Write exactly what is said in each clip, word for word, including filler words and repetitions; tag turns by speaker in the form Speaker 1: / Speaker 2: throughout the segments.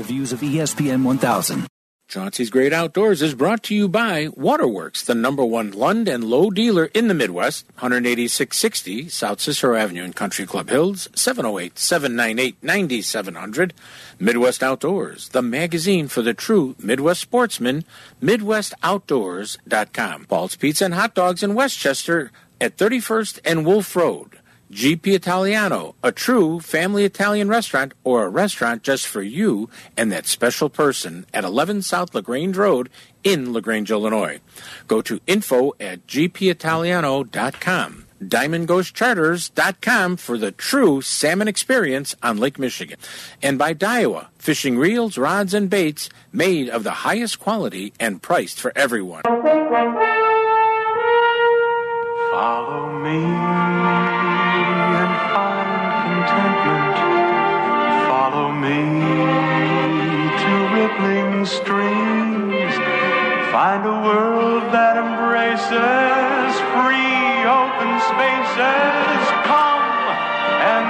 Speaker 1: views of E S P N one thousand.
Speaker 2: Chauncey's Great Outdoors is brought to you by Waterworks, the number one Lund and Lowe dealer in the Midwest, one eighty-six sixty South Cicero Avenue in Country Club Hills, seven oh eight, seven nine eight, nine seven zero zero. Midwest Outdoors, the magazine for the true Midwest sportsman, midwest outdoors dot com. Paul's Pizza and Hot Dogs in Westchester at thirty-first and Wolf Road. G P Italiano, a true family Italian restaurant or a restaurant just for you and that special person at eleven South LaGrange Road in LaGrange, Illinois. Go to info at g p italiano dot com. diamond ghost charters dot com for the true salmon experience on Lake Michigan. And by Daiwa, fishing reels, rods, and baits made of the highest quality and priced for everyone.
Speaker 3: Follow me. Follow me to rippling streams. Find a world that embraces free open spaces. Come and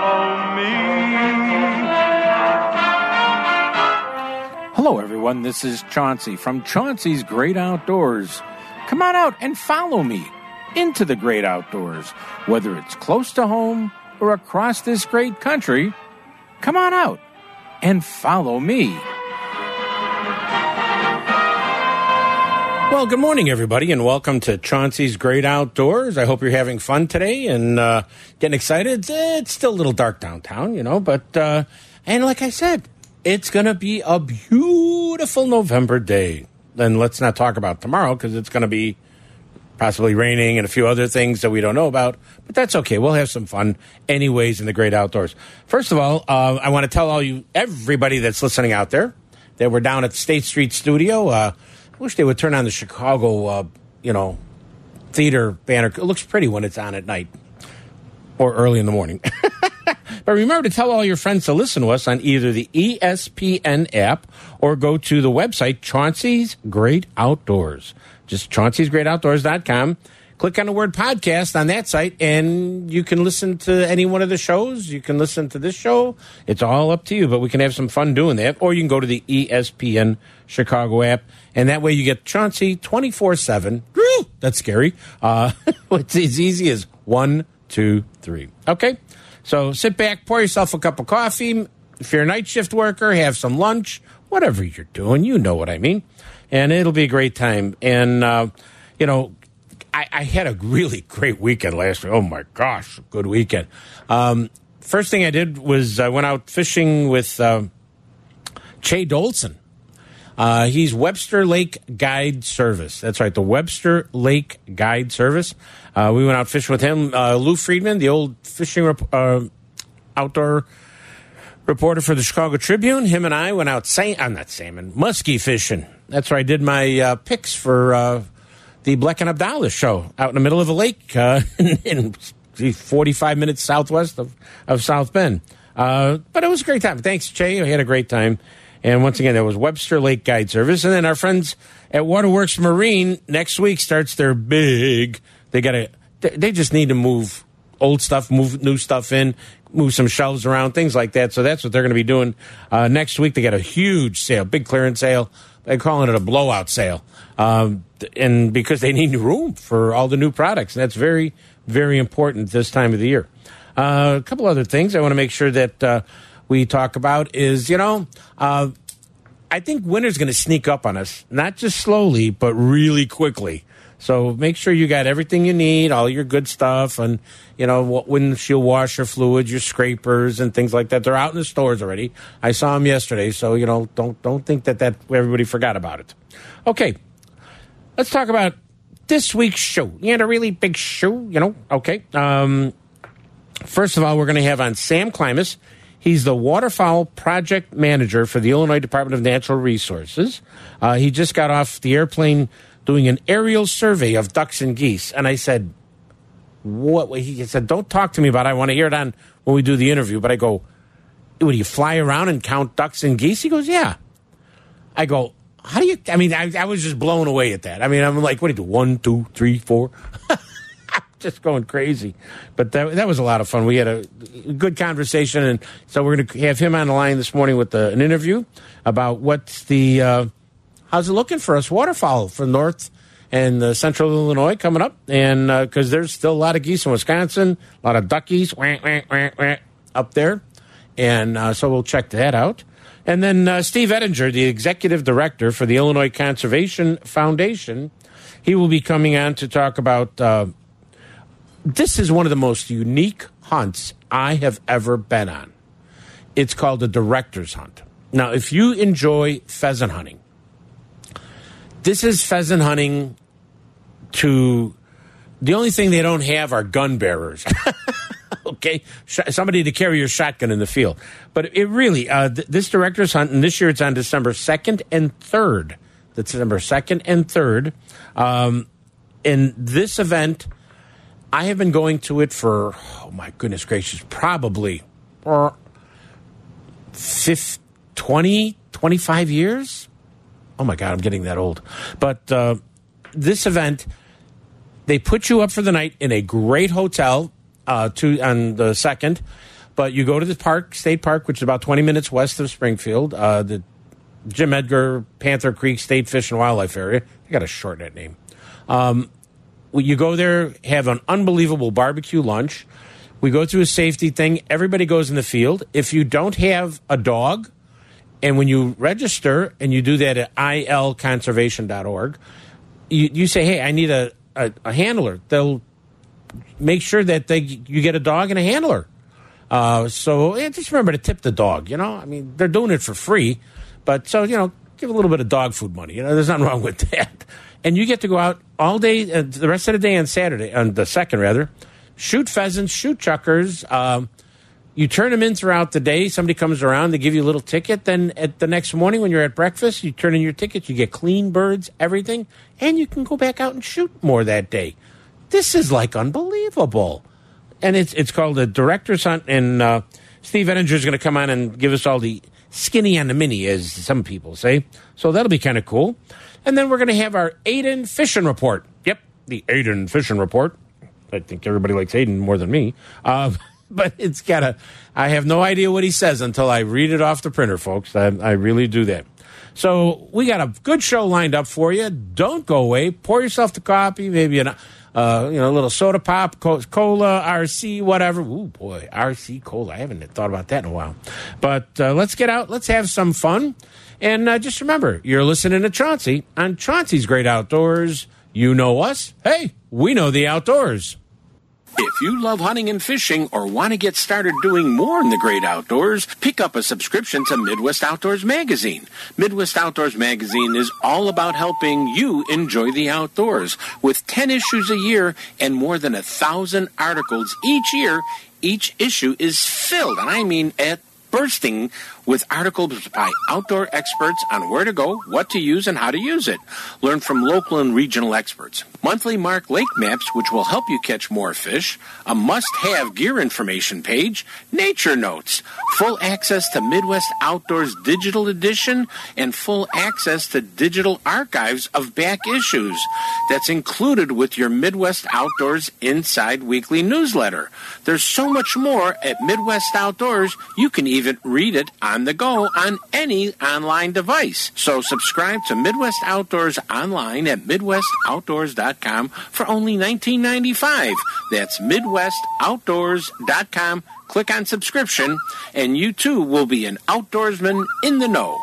Speaker 3: follow me.
Speaker 2: Hello, everyone. This is Chauncey from Chauncey's Great Outdoors. Come on out and follow me into the great outdoors, whether it's close to home or across this great country. Come on out and follow me. Well, good morning, everybody, and welcome to Chauncey's Great Outdoors. I hope you're having fun today and uh, getting excited. It's still a little dark downtown, you know, but, uh, and like I said, it's going to be a beautiful November day. Then let's not talk about tomorrow because it's going to be possibly raining and a few other things that we don't know about, but that's okay. We'll have some fun anyways in the great outdoors. First of all, uh, I want to tell all you, everybody that's listening out there, that we're down at the State Street Studio. Uh, I wish they would turn on the Chicago, uh, you know, theater banner. It looks pretty when it's on at night or early in the morning. But remember to tell all your friends to listen to us on either the E S P N app or go to the website, Chauncey's Great Outdoors. Just Chauncey's Great Outdoors dot com. Click on the word podcast on that site, and you can listen to any one of the shows. You can listen to this show. It's all up to you, but we can have some fun doing that. Or you can go to the E S P N Chicago app, and that way you get Chauncey twenty-four seven. Woo! That's scary. Uh, it's as easy as one, two, three. Okay? So sit back, pour yourself a cup of coffee. If you're a night shift worker, have some lunch. Whatever you're doing, you know what I mean. And it'll be a great time. And, uh, you know, I, I had a really great weekend last week. Oh, my gosh, good weekend. Um, first thing I did was I went out fishing with uh, Che Dolson. Uh, he's Webster Lake Guide Service. That's right, the Webster Lake Guide Service. Uh, we went out fishing with him. Uh, Lou Friedman, the old fishing rep- uh, outdoor reporter for the Chicago Tribune. Him and I went out, sa- I'm not salmon, muskie fishing. That's where I did my uh, picks for uh, the Bleck and Abdallah show out in the middle of a lake uh, in, in forty-five minutes southwest of, of South Bend. Uh, but it was a great time. Thanks, Che. I had a great time. And once again, that was Webster Lake Guide Service. And then our friends at Waterworks Marine next week starts their big, they got to, they just need to move old stuff, move new stuff in, move some shelves around, things like that. So that's what they're going to be doing uh, next week. They got a huge sale, big clearance sale. They're calling it a blowout sale. Um, and because they need room for all the new products. And that's very, very important this time of the year. Uh, a couple other things I want to make sure that uh, we talk about is, you know, uh, I think winter's going to sneak up on us, not just slowly, but really quickly. So make sure you got everything you need, all your good stuff, and, you know, windshield washer fluids, your scrapers, and things like that. They're out in the stores already. I saw them yesterday, so, you know, don't don't think that, that everybody forgot about it. Okay, let's talk about this week's show. You had a really big show, you know. Okay. Um, first of all, we're going to have on Sam Klimas. He's the waterfowl project manager for the Illinois Department of Natural Resources. Uh, he just got off the airplane doing an aerial survey of ducks and geese. And I said, what? He said, don't talk to me about it. I want to hear it on when we do the interview. But I go, would you fly around and count ducks and geese? He goes, yeah. I go, how do you, I mean, I, I was just blown away at that. I mean, I'm like, what do you do? One, two, three, four. just going crazy. But that that was a lot of fun. We had a good conversation, and so we're going to have him on the line this morning with the, an interview about what's the uh, how's it looking for us waterfowl for North and uh, Central Illinois coming up, and because uh, there's still a lot of geese in Wisconsin, a lot of duckies wah, wah, wah, wah, up there, and uh, so we'll check that out. And then uh, Steve Ettinger, the executive director for the Illinois Conservation Foundation, he will be coming on to talk about. Uh, this is one of the most unique hunts I have ever been on. It's called the Director's Hunt. Now, if you enjoy pheasant hunting, this is pheasant hunting to. The only thing they don't have are gun bearers. Okay, somebody to carry your shotgun in the field. But it really, uh, th- this Director's Hunt, and this year it's on December second and third. December second and third. Um, and this event, I have been going to it for, oh my goodness gracious, probably for fifty, twenty, twenty-five years. Oh my God, I'm getting that old. But uh, this event, they put you up for the night in a great hotel. Uh, to on the second, but you go to the park, State Park, which is about twenty minutes west of Springfield, uh, the Jim Edgar Panther Creek State Fish and Wildlife Area. I got to shorten that name. Um, you go there, have an unbelievable barbecue lunch. We go through a safety thing. Everybody goes in the field. If you don't have a dog, and when you register, and you do that at I L conservation dot org, you, you say, hey, I need a, a, a handler. They'll make sure that they you get a dog and a handler. Uh, so yeah, just remember to tip the dog, you know. I mean, they're doing it for free. But so, you know, give a little bit of dog food money. You know, there's nothing wrong with that. And you get to go out all day, uh, the rest of the day on Saturday, on the second rather, shoot pheasants, shoot chuckers. Um, you turn them in throughout the day. Somebody comes around, they give you a little ticket. Then at the next morning when you're at breakfast, you turn in your ticket. You get clean birds, everything. And you can go back out and shoot more that day. This is like unbelievable. And it's it's called the Director's Hunt. And uh, Steve Ettinger is going to come on and give us all the skinny on the mini, as some people say. So that'll be kind of cool. And then we're going to have our Aiden Fishing Report. Yep, the Aiden Fishing Report. I think everybody likes Aiden more than me. Uh, but it's got a, I have no idea what he says until I read it off the printer, folks. I, I really do that. So we got a good show lined up for you. Don't go away. Pour yourself the coffee, maybe an, uh, you know, a little soda pop, cola, R C, whatever. Ooh, boy, R C cola. I haven't thought about that in a while. But uh, let's get out. Let's have some fun. And uh, just remember, you're listening to Chauncey on Chauncey's Great Outdoors. You know us. Hey, we know the outdoors.
Speaker 4: If you love hunting and fishing or want to get started doing more in the great outdoors, pick up a subscription to Midwest Outdoors Magazine. Midwest Outdoors Magazine is all about helping you enjoy the outdoors. With ten issues a year and more than a thousand articles each year, each issue is filled, and I mean at bursting, with articles by outdoor experts on where to go, what to use, and how to use it. Learn from local and regional experts. Monthly Mark Lake maps, which will help you catch more fish. A must-have gear information page. Nature notes. Full access to Midwest Outdoors Digital Edition, and full access to digital archives of back issues. That's included with your Midwest Outdoors Inside Weekly newsletter. There's so much more at Midwest Outdoors, you can even read it on the go on any online device. So subscribe to Midwest Outdoors online at midwest outdoors dot com for only nineteen ninety-five dollars. That's midwest outdoors dot com. Click on subscription, and you too will be an outdoorsman in the know.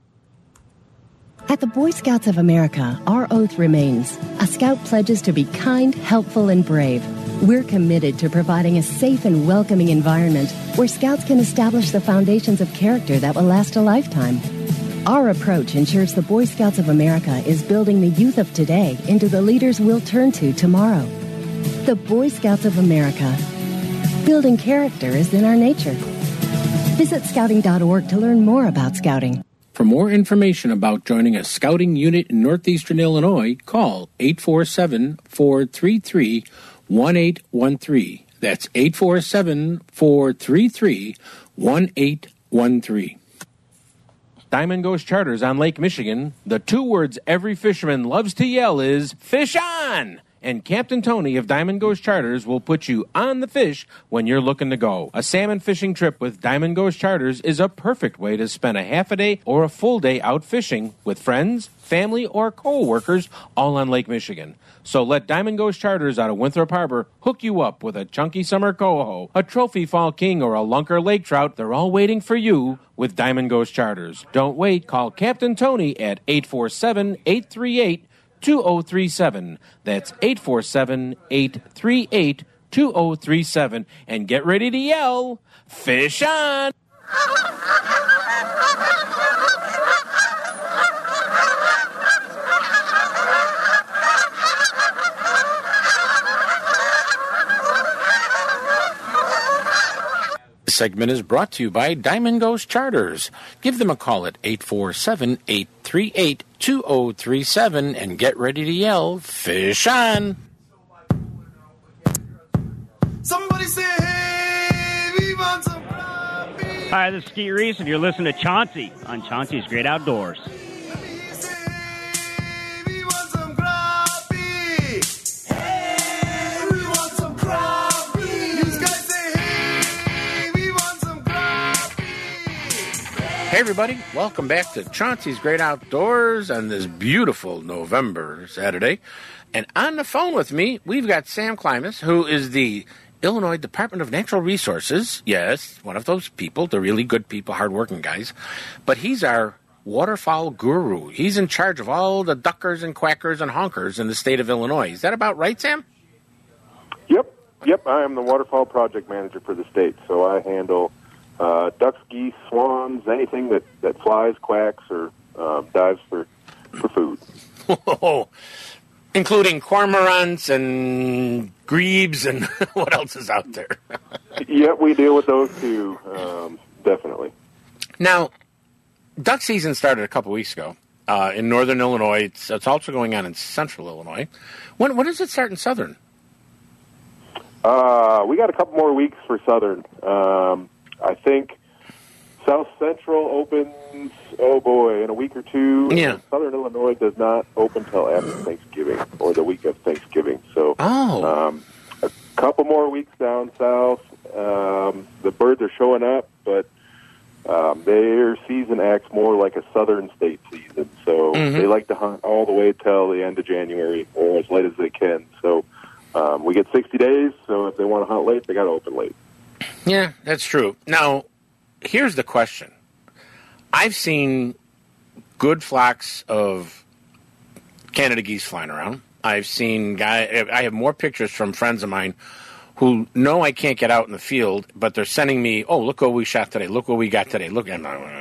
Speaker 5: At the Boy Scouts of America, our oath remains. A scout pledges to be kind, helpful, and brave. We're committed to providing a safe and welcoming environment where scouts can establish the foundations of character that will last a lifetime. Our approach ensures the Boy Scouts of America is building the youth of today into the leaders we'll turn to tomorrow. The Boy Scouts of America. Building character is in our nature. Visit scouting dot org to learn more about scouting.
Speaker 4: For more information about joining a scouting unit in northeastern Illinois, call eight four seven, four three three, one eight one three. That's eight four seven, four three three, one eight one three. Diamond Ghost Charters on Lake Michigan. The two words every fisherman loves to yell is, fish on! and Captain Tony of Diamond Ghost Charters will put you on the fish when you're looking to go. A salmon fishing trip with Diamond Ghost Charters is a perfect way to spend a half a day or a full day out fishing with friends, family, or co-workers all on Lake Michigan. So let Diamond Ghost Charters out of Winthrop Harbor hook you up with a chunky summer coho, a trophy fall king, or a lunker lake trout. They're all waiting for you with Diamond Ghost Charters. Don't wait. Call Captain Tony at eight four seven, eight three eight, two zero three seven. That's eight four seven, eight three eight, two zero three seven. And get ready to yell, fish on!
Speaker 2: This segment is brought to you by Diamond Ghost Charters. Give them a call at eight four seven, eight three eight, two zero three seven and get ready to yell, fish on!
Speaker 6: Somebody say, hey, we want some coffee.
Speaker 7: Hi, this is Skeet Reese, and you're listening to Chauncey on Chauncey's Great Outdoors.
Speaker 2: Hey everybody, welcome back to Chauncey's Great Outdoors on this beautiful November Saturday. And on the phone with me, we've got Sam Klimas, who is the Illinois Department of Natural Resources. Yes, one of those people, the really good people, hardworking guys. But he's our waterfowl guru. He's in charge of all the duckers and quackers and honkers in the state of Illinois. Is that about right, Sam?
Speaker 8: Yep, yep. I am the waterfowl project manager for the state, so I handle Uh, ducks, geese, swans, anything that, that flies, quacks, or um, dives for for food.
Speaker 2: Whoa. Including cormorants and grebes and what else is out there?
Speaker 8: Yep, we deal with those too, um, definitely.
Speaker 2: Now, duck season started a couple weeks ago uh, in northern Illinois. It's, it's also going on in central Illinois. When, when does it start in southern?
Speaker 8: Uh, we got a couple more weeks for southern. Um, I think South Central opens, oh boy, in a week or two.
Speaker 2: Yeah.
Speaker 8: Southern Illinois does not open till after Thanksgiving or the week of Thanksgiving. So
Speaker 2: oh.
Speaker 8: um, a couple more weeks down south. Um, the birds are showing up, but um, their season acts more like a southern state season. So
Speaker 2: mm-hmm.
Speaker 8: they like to hunt all the way till the end of January or as late as they can. So um, we get sixty days, so if they want to hunt late, they got to open late.
Speaker 2: Yeah, that's true. Now, here's the question. I've seen good flocks of Canada geese flying around. I've seen guy. I have more pictures from friends of mine who know I can't get out in the field, but they're sending me, oh, look what we shot today. Look what we got today. Look.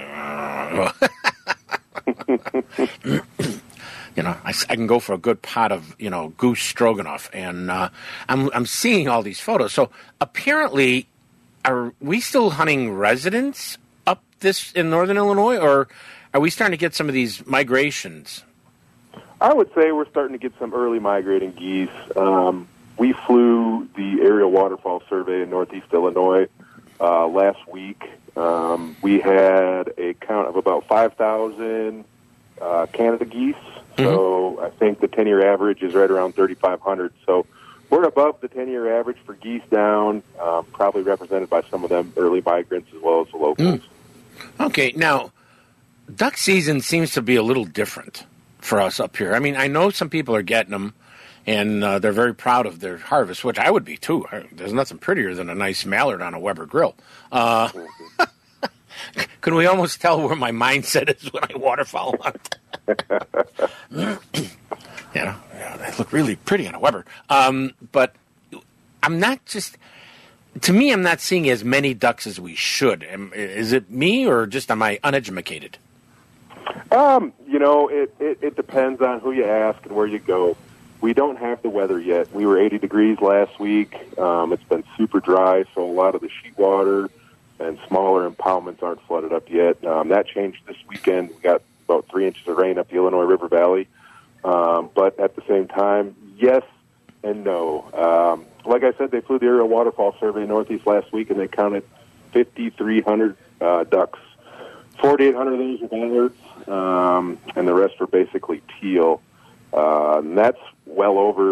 Speaker 2: You know, I, I can go for a good pot of, you know, goose stroganoff, and uh, I'm I'm seeing all these photos. So apparently, are we still hunting residents up this in northern Illinois, or are we starting to get some of these migrations?
Speaker 8: I would say we're starting to get some early migrating geese. Um, we flew the aerial waterfall survey in northeast Illinois uh, last week. Um, we had a count of about five thousand uh, Canada geese. So I think the ten-year average is right around thirty-five hundred. So we're above the ten-year average for geese down, um, probably represented by some of them early migrants as well as the locals.
Speaker 2: Mm. Okay, now, duck season seems to be a little different for us up here. I mean, I know some people are getting them, and uh, they're very proud of their harvest, which I would be too. There's nothing prettier than a nice mallard on a Weber grill. Uh, can we almost tell where my mindset is when I waterfowl hunt? you know, yeah, they look really pretty on a Weber. Um, but I'm not just, to me, I'm not seeing as many ducks as we should. Am, is it me, or just am I uneducated?
Speaker 8: Um, you know, it, it, it depends on who you ask and where you go. We don't have the weather yet. We were eighty degrees last week. Um, it's been super dry, so a lot of the sheet water and smaller impoundments aren't flooded up yet. Um, that changed this weekend. We got about three inches of rain up the Illinois River Valley. Um, but at the same time, yes and no. Um, like I said, they flew the aerial waterfall survey in Northeast last week, and they counted fifty-three hundred uh, ducks. forty-eight hundred of those were mallards, um, and the rest were basically teal. Uh, and that's well over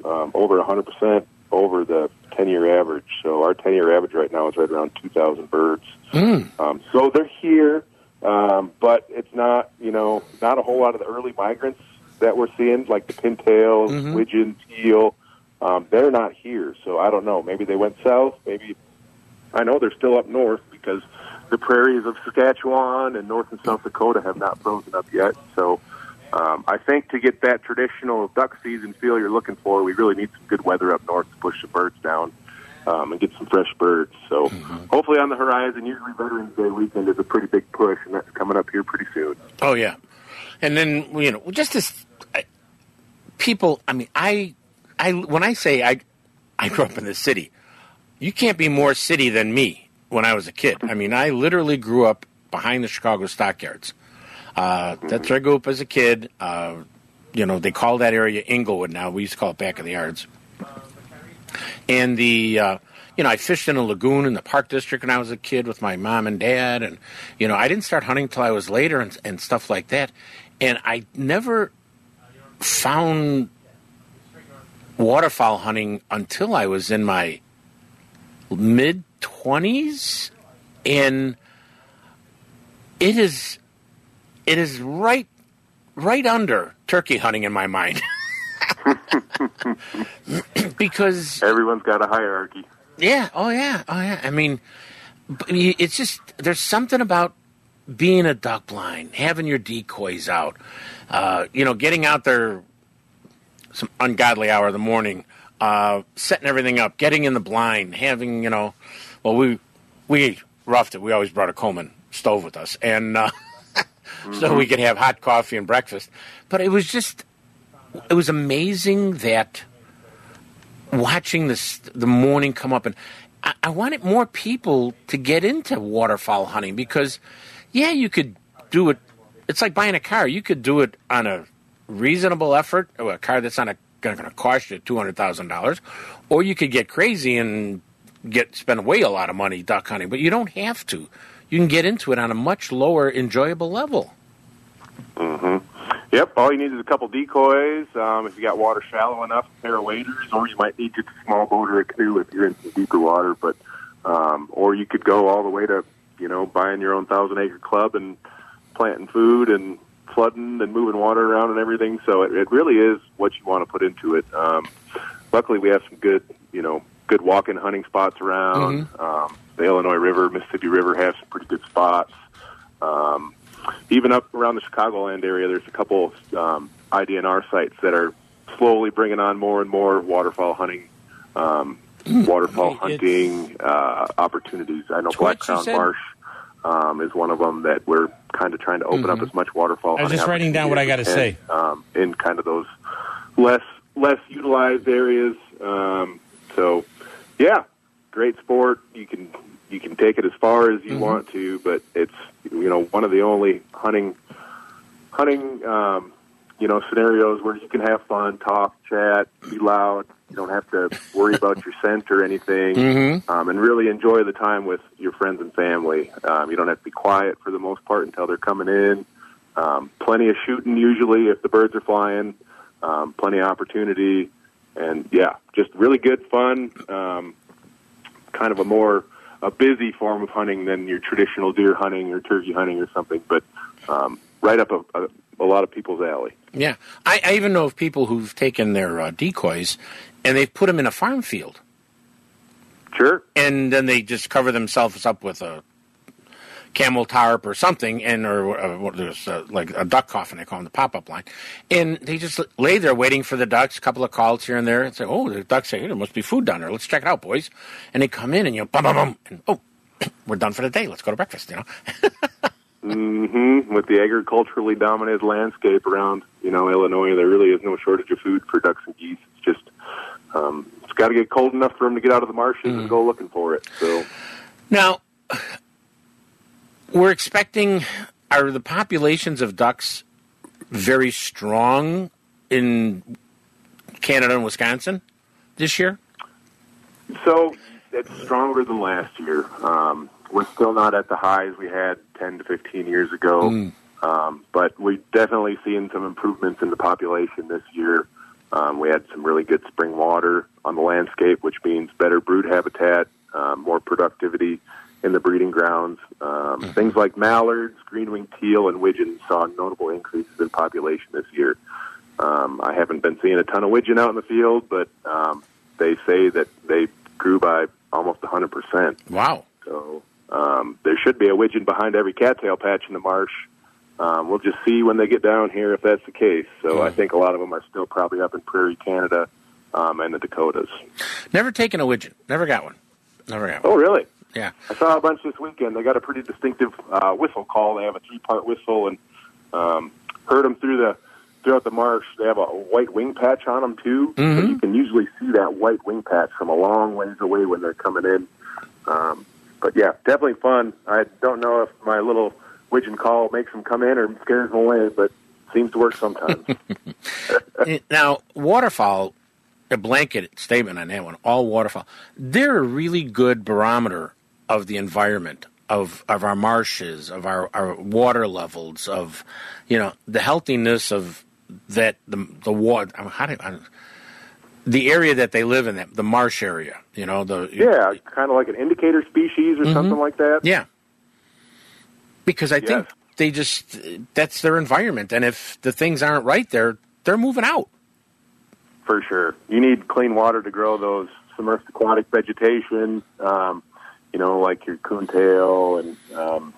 Speaker 8: um, over one hundred percent over the ten-year average. So our ten-year average right now is right around two thousand birds.
Speaker 2: Mm.
Speaker 8: Um, so they're here, um, but it's not, you know, not a whole lot of the early migrants that we're seeing, like the pintails,
Speaker 2: Mhm.
Speaker 8: widgeon, teal. Um, they're not here. So I don't know. Maybe they went south. Maybe I know they're still up north because the prairies of Saskatchewan and North and South Dakota have not frozen up yet. So um, I think to get that traditional duck season feel you're looking for, we really need some good weather up north to push the birds down um, and get some fresh birds. So
Speaker 2: Mm-hmm.
Speaker 8: hopefully on the horizon, usually Veterans Day weekend is a pretty big push, and that's coming up here pretty soon.
Speaker 2: Oh, yeah. And then, you know, just this I, people, I mean, I, I, when I say I, I grew up in the city, you can't be more city than me. When I was a kid, I mean, I literally grew up behind the Chicago Stockyards. Uh, that's where I grew up as a kid. Uh, you know, they call that area Inglewood now. We used to call it Back of the Yards. And the, uh, you know, I fished in a lagoon in the Park District when I was a kid with my mom and dad. And, you know, I didn't start hunting until I was later and, and stuff like that. And I never found waterfowl hunting until I was in my mid twenties, and it is it is right right under turkey hunting in my mind. Because
Speaker 8: everyone's got a hierarchy.
Speaker 2: Yeah, oh yeah, oh yeah. I mean, it's just there's something about being a duck blind, having your decoys out, uh, you know, getting out there some ungodly hour of the morning, uh, setting everything up, getting in the blind, having, you know, well, we we roughed it. We always brought a Coleman stove with us, and uh, mm-hmm. so we could have hot coffee and breakfast. But it was just, it was amazing that watching this the morning come up, and I, I wanted more people to get into waterfowl hunting because, yeah, you could do it. It's like buying a car. You could do it on a reasonable effort, or a car that's not a, going to cost you two hundred thousand dollars, or you could get crazy and get spend way a lot of money duck hunting. But you don't have to. You can get into it on a much lower, enjoyable level.
Speaker 8: Mm-hmm. Yep, all you need is a couple decoys. Um, if you got water shallow enough, a pair of waders, or you might need just a small boat or a canoe if you're in some deeper water. But um, or you could go all the way to, you know, buying your own thousand acre club and planting food and flooding and moving water around and everything. So it, it really is what you want to put into it. Um, luckily, we have some good, you know, good walk-in hunting spots around. Mm-hmm. Um, the Illinois River, Mississippi River have some pretty good spots. Um, even up around the Chicagoland area, there's a couple um, I D N R sites that are slowly bringing on more and more waterfowl hunting, um, waterfowl
Speaker 2: It's,
Speaker 8: hunting uh, opportunities. I know Black Crown Marsh um, is one of them that we're kind of trying to open
Speaker 2: mm-hmm.
Speaker 8: up as much waterfowl.
Speaker 2: I was just writing down what I got to say.
Speaker 8: Um, in kind of those less less utilized areas. Um, so, yeah, great sport. You can you can take it as far as you mm-hmm. want to, but it's, you know, one of the only hunting hunting um, you know, scenarios where you can have fun, talk, chat, be loud. You don't have to worry about your scent or anything,
Speaker 2: mm-hmm.
Speaker 8: um, and really enjoy the time with your friends and family. Um, you don't have to be quiet for the most part until they're coming in. Um, plenty of shooting usually if the birds are flying. Um, plenty of opportunity, and yeah, just really good fun. Um, kind of a more a busy form of hunting than your traditional deer hunting or turkey hunting or something, but um, right up a, a, a lot of people's alley.
Speaker 2: Yeah, I, I even know of people who've taken their uh, decoys and they've put them in a farm field.
Speaker 8: Sure.
Speaker 2: And then they just cover themselves up with a camel tarp or something, and or uh, there's uh, like a duck coffin, they call them, the pop-up line, and they just lay there waiting for the ducks. A couple of calls here and there, and say, "Oh, the ducks say, hey, there must be food down there. Let's check it out, boys." And they come in, and you know, bum bum bum, and oh, we're done for the day. Let's go to breakfast. You know.
Speaker 8: mm-hmm. With the agriculturally dominated landscape around, you know, Illinois, there really is no shortage of food for ducks and geese. It's just um, it's got to get cold enough for them to get out of the marshes mm. and go looking for it. So
Speaker 2: now. We're expecting, are the populations of ducks very strong in Canada and Wisconsin this year?
Speaker 8: So it's stronger than last year. Um, we're still not at the highs we had ten to fifteen years ago, mm. um, but we've definitely seen some improvements in the population this year. Um, we had some really good spring water on the landscape, which means better brood habitat, um, more productivity in the breeding grounds. Um, mm-hmm. Things like mallards, green-winged teal, and widgeon saw notable increases in population this year. Um, I haven't been seeing a ton of widgeon out in the field, but um, they say that they grew by almost one hundred percent.
Speaker 2: Wow.
Speaker 8: So um, there should be a widgeon behind every cattail patch in the marsh. Um, we'll just see when they get down here if that's the case. So mm. I think a lot of them are still probably up in Prairie, Canada, um, and the Dakotas.
Speaker 2: Never taken a widgeon. Never got one. Never got one.
Speaker 8: Oh, really?
Speaker 2: Yeah.
Speaker 8: I saw a bunch this weekend. They got a pretty distinctive uh, whistle call. They have a three-part whistle, and um, heard them through the throughout the marsh. They have a white wing patch on them, too.
Speaker 2: Mm-hmm.
Speaker 8: So you can usually see that white wing patch from a long ways away when they're coming in. Um, but, yeah, definitely fun. I don't know if my little widgeon call makes them come in or scares them away, but seems to work sometimes.
Speaker 2: Now, waterfowl, a blanket statement on that one, all waterfowl, they're a really good barometer of the environment, of, of our marshes, of our, our water levels, of, you know, the healthiness of that, the, the water, how do I, the area that they live in, that the marsh area, you know. the
Speaker 8: Yeah, kind of like an indicator species or mm-hmm. something like that.
Speaker 2: Yeah. Because I
Speaker 8: yes.
Speaker 2: think they just, that's their environment. And if the things aren't right there, they're moving out.
Speaker 8: For sure. You need clean water to grow those submerged aquatic vegetation, um, you know, like your coontail and um,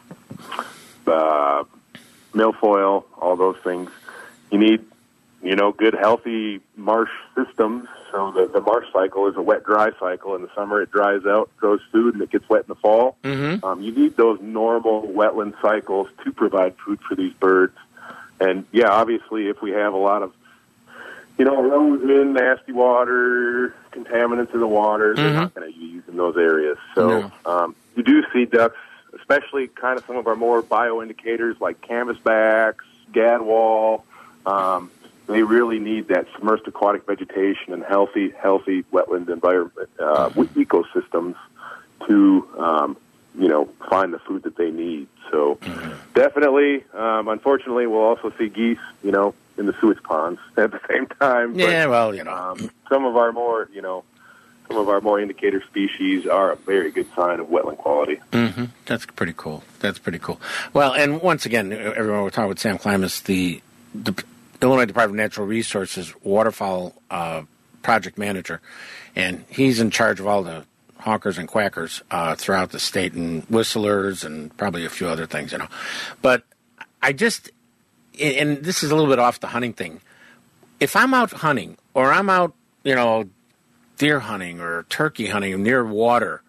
Speaker 8: uh, milfoil, all those things. You need, you know, good, healthy marsh systems. So the, the marsh cycle is a wet-dry cycle. In the summer, it dries out, grows food, and it gets wet in the fall.
Speaker 2: Mm-hmm.
Speaker 8: Um, you need those normal wetland cycles to provide food for these birds. And, yeah, obviously, if we have a lot of, you know, erosion, nasty water, contaminants in the water, mm-hmm. they're not going to be used in those areas. So
Speaker 2: no.
Speaker 8: um, you do see ducks, especially kind of some of our more bioindicators like canvasbacks, gadwall. Um, they really need that submerged aquatic vegetation and healthy, healthy wetland environment, uh, mm-hmm. ecosystems to, um, you know, find the food that they need. So mm-hmm. definitely, um, unfortunately, we'll also see geese, you know, in the sewage ponds at the same time. But,
Speaker 2: yeah, well, you know.
Speaker 8: Um, some of our more, you know, some of our more indicator species are a very good sign of wetland quality.
Speaker 2: Mm-hmm. That's pretty cool. That's pretty cool. Well, and once again, everyone, we're talking with Sam Klimas, the, the Illinois Department of Natural Resources waterfowl uh, project manager, and he's in charge of all the hawkers and quackers uh, throughout the state, and whistlers and probably a few other things, you know. But I just, and this is a little bit off the hunting thing, if I'm out hunting or I'm out, you know, deer hunting or turkey hunting near water,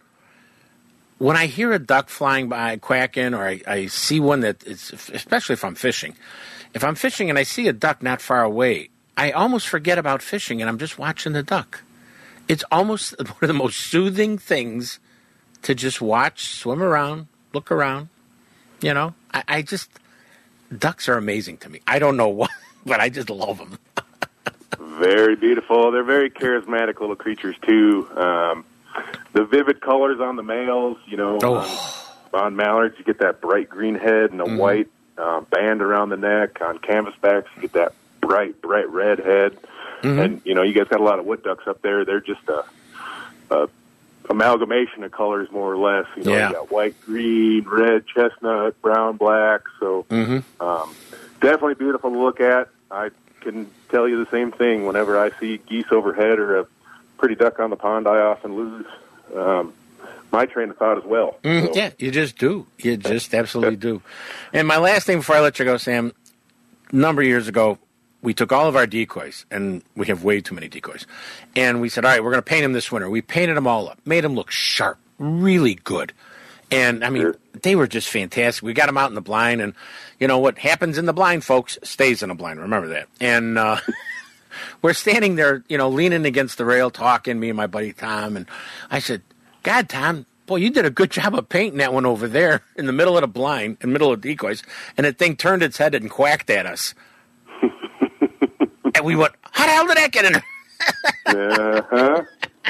Speaker 2: when I hear a duck flying by, quacking, or I, I see one that is, especially if I'm fishing, if I'm fishing and I see a duck not far away, I almost forget about fishing and I'm just watching the duck. It's almost one of the most soothing things to just watch, swim around, look around. You know, I, I just, ducks are amazing to me. I don't know why, but I just love them.
Speaker 8: Very beautiful. They're very charismatic little creatures, too. Um, the vivid colors on the males, you know,
Speaker 2: oh.
Speaker 8: on, on mallards, you get that bright green head and a mm. white uh, band around the neck. On canvasbacks, you get that bright, bright red head. Mm-hmm. And, you know, you guys got a lot of wood ducks up there. They're just a, a amalgamation of colors, more or less. You know,
Speaker 2: yeah.
Speaker 8: you got white, green, red, chestnut, brown, black. So
Speaker 2: mm-hmm.
Speaker 8: um, definitely beautiful to look at. I can tell you the same thing. Whenever I see geese overhead or a pretty duck on the pond, I often lose um, my train of thought as well.
Speaker 2: Mm,
Speaker 8: so.
Speaker 2: Yeah, you just do. You just absolutely do. And my last thing before I let you go, Sam, a number of years ago, we took all of our decoys, and we have way too many decoys, and we said, all right, we're going to paint them this winter. We painted them all up, made them look sharp, really good. And, I mean, sure. they were just fantastic. We got them out in the blind, and, you know, what happens in the blind, folks, stays in the blind. Remember that. And uh, we're standing there, you know, leaning against the rail, talking, me and my buddy Tom, and I said, God, Tom, boy, you did a good job of painting that one over there in the middle of the blind, in the middle of decoys, and the thing turned its head and quacked at us. And we went, how the hell did that get in there?
Speaker 8: uh-huh.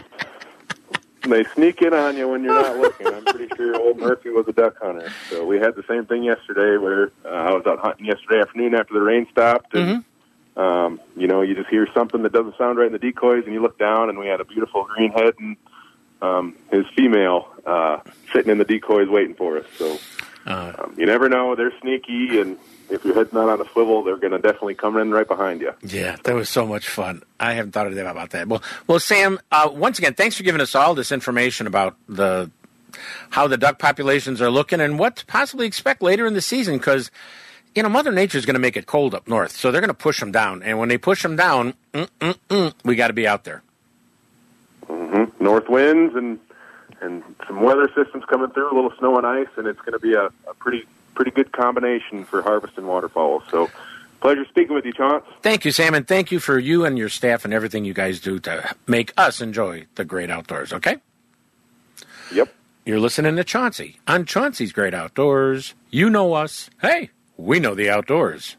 Speaker 8: They sneak in on you when you're not looking. I'm pretty sure old Murphy was a duck hunter. So we had the same thing yesterday where uh, I was out hunting yesterday afternoon after the rain stopped. And,
Speaker 2: mm-hmm.
Speaker 8: Um, you know, you just hear something that doesn't sound right in the decoys, and you look down, and we had a beautiful greenhead and um, his female uh, sitting in the decoys waiting for us. So uh, um, you never know. They're sneaky, and if your head's not on a swivel, they're going to definitely come in right behind you.
Speaker 2: Yeah, that was so much fun. I haven't thought of that about that. Well, well, Sam, uh, once again, thanks for giving us all this information about the how the duck populations are looking and what to possibly expect later in the season, because you know, Mother Nature is going to make it cold up north, so they're going to push them down. And when they push them down, mm, mm, mm, we got to be out there.
Speaker 8: Mm-hmm. North winds and and some weather systems coming through, a little snow and ice, and it's going to be a, a pretty pretty good combination for harvesting waterfowls. So, pleasure speaking with you, Chauncey.
Speaker 2: Thank you, Sam, and thank you for you and your staff and everything you guys do to make us enjoy the great outdoors, okay?
Speaker 8: Yep.
Speaker 2: You're listening to Chauncey on Chauncey's Great Outdoors. You know us. Hey, we know the outdoors.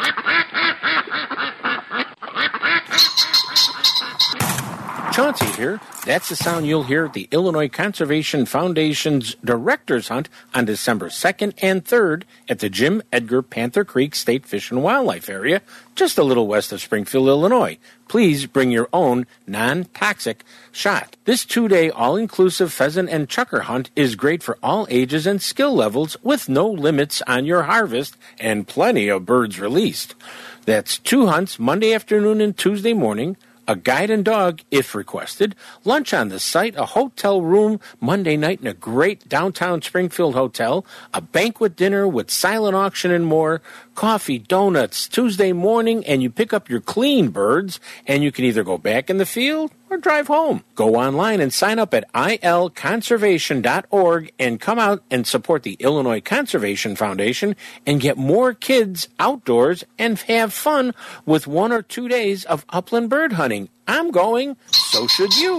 Speaker 2: Chauncey here. That's the sound you'll hear at the Illinois Conservation Foundation's Director's Hunt on December second and third at the Jim Edgar Panther Creek State Fish and Wildlife Area, just a little west of Springfield, Illinois. Please bring your own non-toxic shot. This two-day all-inclusive pheasant and chukar hunt is great for all ages and skill levels with no limits on your harvest and plenty of birds released. That's two hunts Monday afternoon and Tuesday morning, a guide and dog, if requested, lunch on the site, a hotel room Monday night in a great downtown Springfield hotel, a banquet dinner with silent auction and more, coffee, donuts, Tuesday morning, and you pick up your clean birds, and you can either go back in the field or drive home. Go online and sign up at I L conservation dot org and come out and support the Illinois Conservation Foundation and get more kids outdoors and have fun with one or two days of upland bird hunting. I'm going, so should you.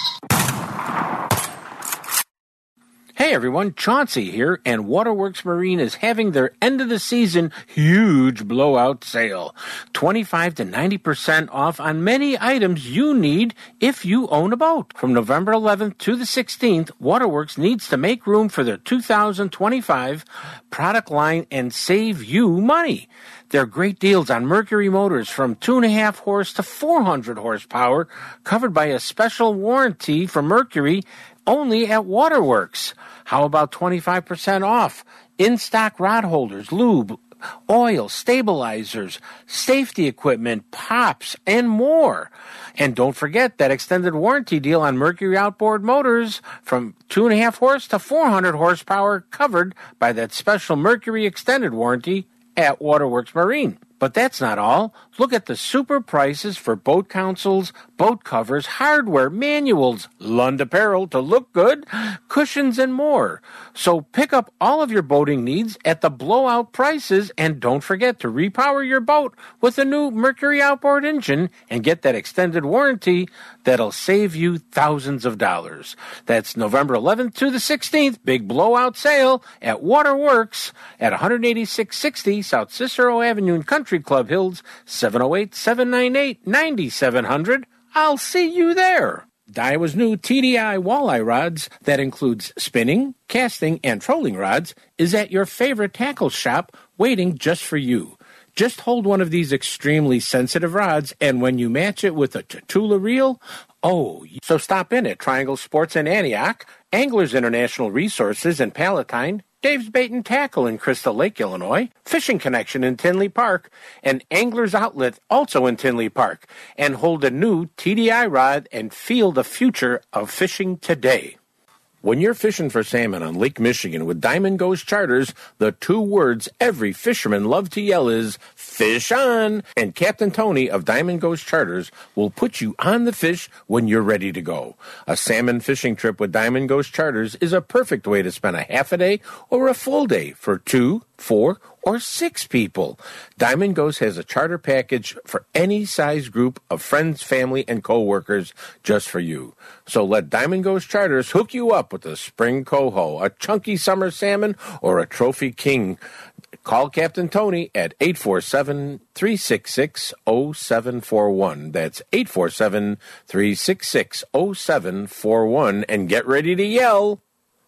Speaker 2: Hey everyone, Chauncey here, and Waterworks Marine is having their end of the season huge blowout sale. twenty-five to ninety percent off on many items you need if you own a boat. From November eleventh to the sixteenth, Waterworks needs to make room for their two thousand twenty-five product line and save you money. There are great deals on Mercury motors from two and a half horse to four hundred horsepower, covered by a special warranty from Mercury only at Waterworks. How about twenty-five percent off? In-stock rod holders, lube, oil, stabilizers, safety equipment, pops, and more. And don't forget that extended warranty deal on Mercury outboard motors from two and a half horse to four hundred horsepower, covered by that special Mercury extended warranty at Waterworks Marine. But that's not all. Look at the super prices for boat consoles, boat covers, hardware, manuals, Lund apparel to look good, cushions, and more. So pick up all of your boating needs at the blowout prices, and don't forget to repower your boat with a new Mercury outboard engine and get that extended warranty that'll save you thousands of dollars. That's November eleventh to the sixteenth, big blowout sale at Waterworks at one eighty-six sixty South Cicero Avenue in Country Club Hills, seven oh eight, seven nine eight, nine seven hundred. I'll see you there. Daiwa's new T D I walleye rods that includes spinning, casting, and trolling rods is at your favorite tackle shop waiting just for you. Just hold one of these extremely sensitive rods, and when you match it with a Tatula reel, oh, so stop in at Triangle Sports in Antioch, Anglers International Resources in Palatine, Dave's Bait and Tackle in Crystal Lake, Illinois, Fishing Connection in Tinley Park, and Anglers Outlet also in Tinley Park, and hold a new T D I rod and feel the future of fishing today. When you're fishing for salmon on Lake Michigan with Diamond Ghost Charters, the two words every fisherman loves to yell is, fish on! And Captain Tony of Diamond Ghost Charters will put you on the fish when you're ready to go. A salmon fishing trip with Diamond Ghost Charters is a perfect way to spend a half a day or a full day for two, four, or six people. Diamond Ghost has a charter package for any size group of friends, family, and co-workers just for you. So let Diamond Ghost Charters hook you up with a spring coho, a chunky summer salmon, or a trophy king. Call Captain Tony at eight four seven, three six six, zero seven four one. That's eight four seven, three six six, zero seven four one. And get ready to yell,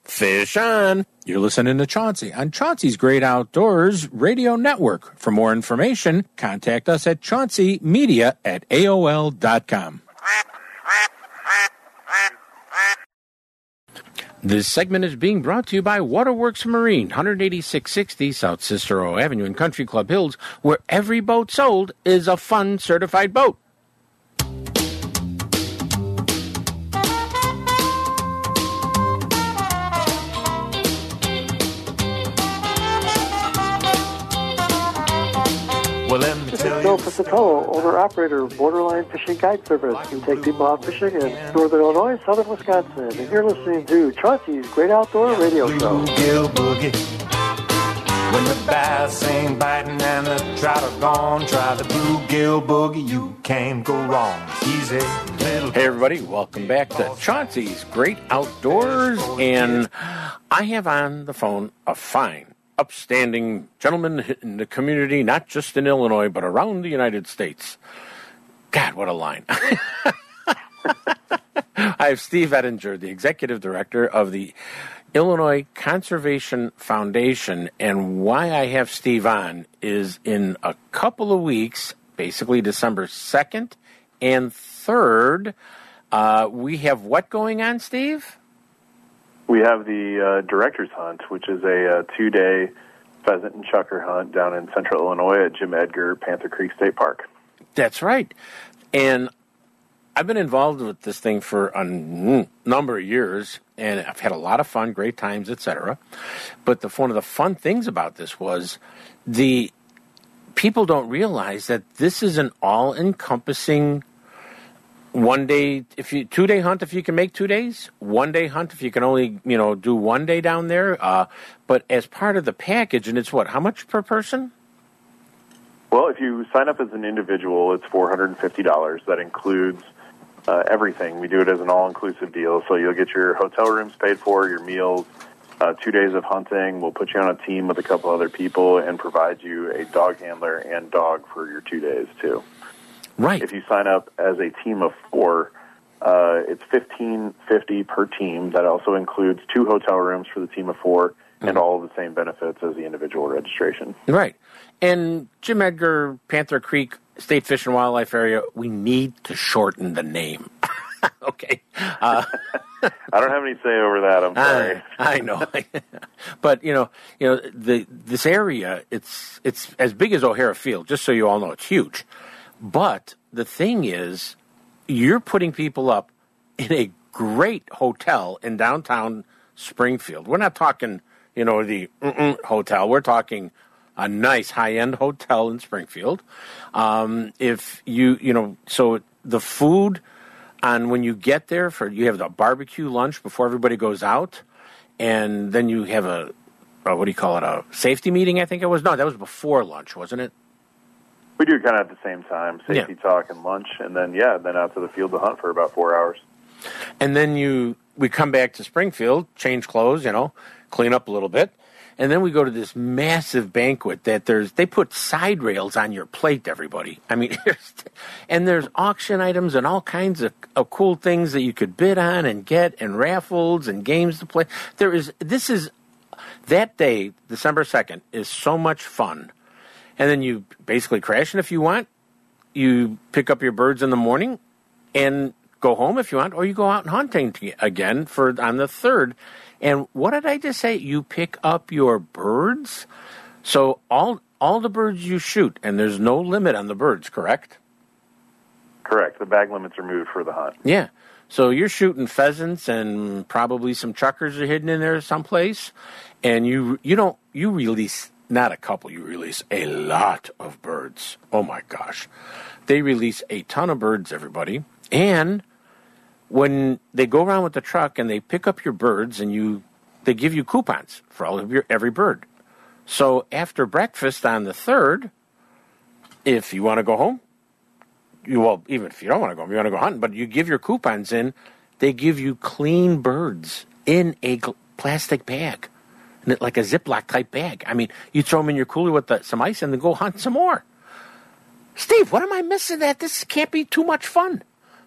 Speaker 4: Fish on. You're listening to Chauncey on Chauncey's Great Outdoors Radio Network. For more information, contact us at chaunceymedia at A O L dot com. This segment is being brought to you by Waterworks Marine, one eighty-six sixty South Cicero Avenue in Country Club Hills, where every boat sold is a fun certified boat.
Speaker 3: Well, let me
Speaker 9: This
Speaker 3: tell
Speaker 9: is Bill
Speaker 3: you.
Speaker 9: Piscitello, owner-operator of Borderline Fishing Guide Service. You can take people out fishing in northern Illinois, southern Wisconsin. And you're listening to Chauncey's Great Outdoor Radio Show.
Speaker 3: Bluegill boogie. When the bass ain't biting and the trout are gone, try the bluegill boogie. You can't go wrong. Easy little.
Speaker 4: Hey, everybody. Welcome back to Chauncey's Great Outdoors. And I have on the phone a fine, upstanding gentleman in the community, not just in Illinois, but around the United States. God, what a line. I have Steve Ettinger, the executive director of the Illinois Conservation Foundation. And why I have Steve on is in a couple of weeks, basically December second and third, uh, we have what going on, Steve?
Speaker 8: We have the uh, Director's Hunt, which is a uh, two-day pheasant and chukar hunt down in central Illinois at Jim Edgar Panther Creek State Park.
Speaker 4: That's right. And I've been involved with this thing for a n- number of years, and I've had a lot of fun, great times, et cetera. But the, one of the fun things about this was the people don't realize that this is an all-encompassing one day, if you two day hunt if you can make two days, one day hunt if you can only, you know, do one day down there. Uh, but as part of the package, and it's what, how much per person?
Speaker 8: Well, if you sign up as an individual, it's four hundred fifty dollars. That includes uh, everything. We do it as an all-inclusive deal. So you'll get your hotel rooms paid for, your meals, uh, two days of hunting. We'll put you on a team with a couple other people and provide you a dog handler and dog for your two days, too.
Speaker 4: Right.
Speaker 8: If you sign up as a team of four, uh, it's fifteen fifty per team. That also includes two hotel rooms for the team of four mm-hmm. and all of the same benefits as the individual registration.
Speaker 4: Right. And Jim Edgar, Panther Creek State Fish and Wildlife Area, we need to shorten the name. Okay. Uh,
Speaker 8: I don't have any say over that. I'm sorry.
Speaker 4: I, I know. But, you know, you know, the this area, it's it's as big as O'Hara Field, just so you all know, it's huge. But the thing is, you're putting people up in a great hotel in downtown Springfield. We're not talking, you know, the mm-mm hotel. We're talking a nice high-end hotel in Springfield. Um, if you, you know, so the food on when you get there, for you have the barbecue lunch before everybody goes out, and then you have a, a what do you call it, a safety meeting, I think it was? No, that was before lunch, wasn't it?
Speaker 8: We do kind of at the same time, safety
Speaker 4: Yeah.
Speaker 8: talk and lunch, and then, yeah, then out to the field to hunt for about four hours.
Speaker 4: And then you, we come back to Springfield, change clothes, you know, clean up a little bit, and then we go to this massive banquet that there's, they put side rails on your plate, everybody. I mean, and there's auction items and all kinds of, of cool things that you could bid on and get, and raffles and games to play. There is, this is, that day, December second, is so much fun. And then you basically crash, and if you want, you pick up your birds in the morning and go home if you want, or you go out hunting again for on the third. And what did I just say? You pick up your birds? So all all the birds you shoot, and there's no limit on the birds, correct?
Speaker 8: Correct. The bag limits are moved for the hunt.
Speaker 4: Yeah. So you're shooting pheasants, and probably some chukars are hidden in there someplace, and you you don't you release. Not a couple, you release a lot of birds. Oh my gosh. They release a ton of birds, everybody. And when they go around with the truck and they pick up your birds, and you they give you coupons for all of your every bird. So after breakfast on the third, if you want to go home, you well, even if you don't want to go home, you want to go hunting, but you give your coupons in, they give you clean birds in a gl- plastic bag. Like a Ziploc type bag. I mean, you throw them in your cooler with the, some ice and then go hunt some more. Steve, what am I missing? That this can't be too much fun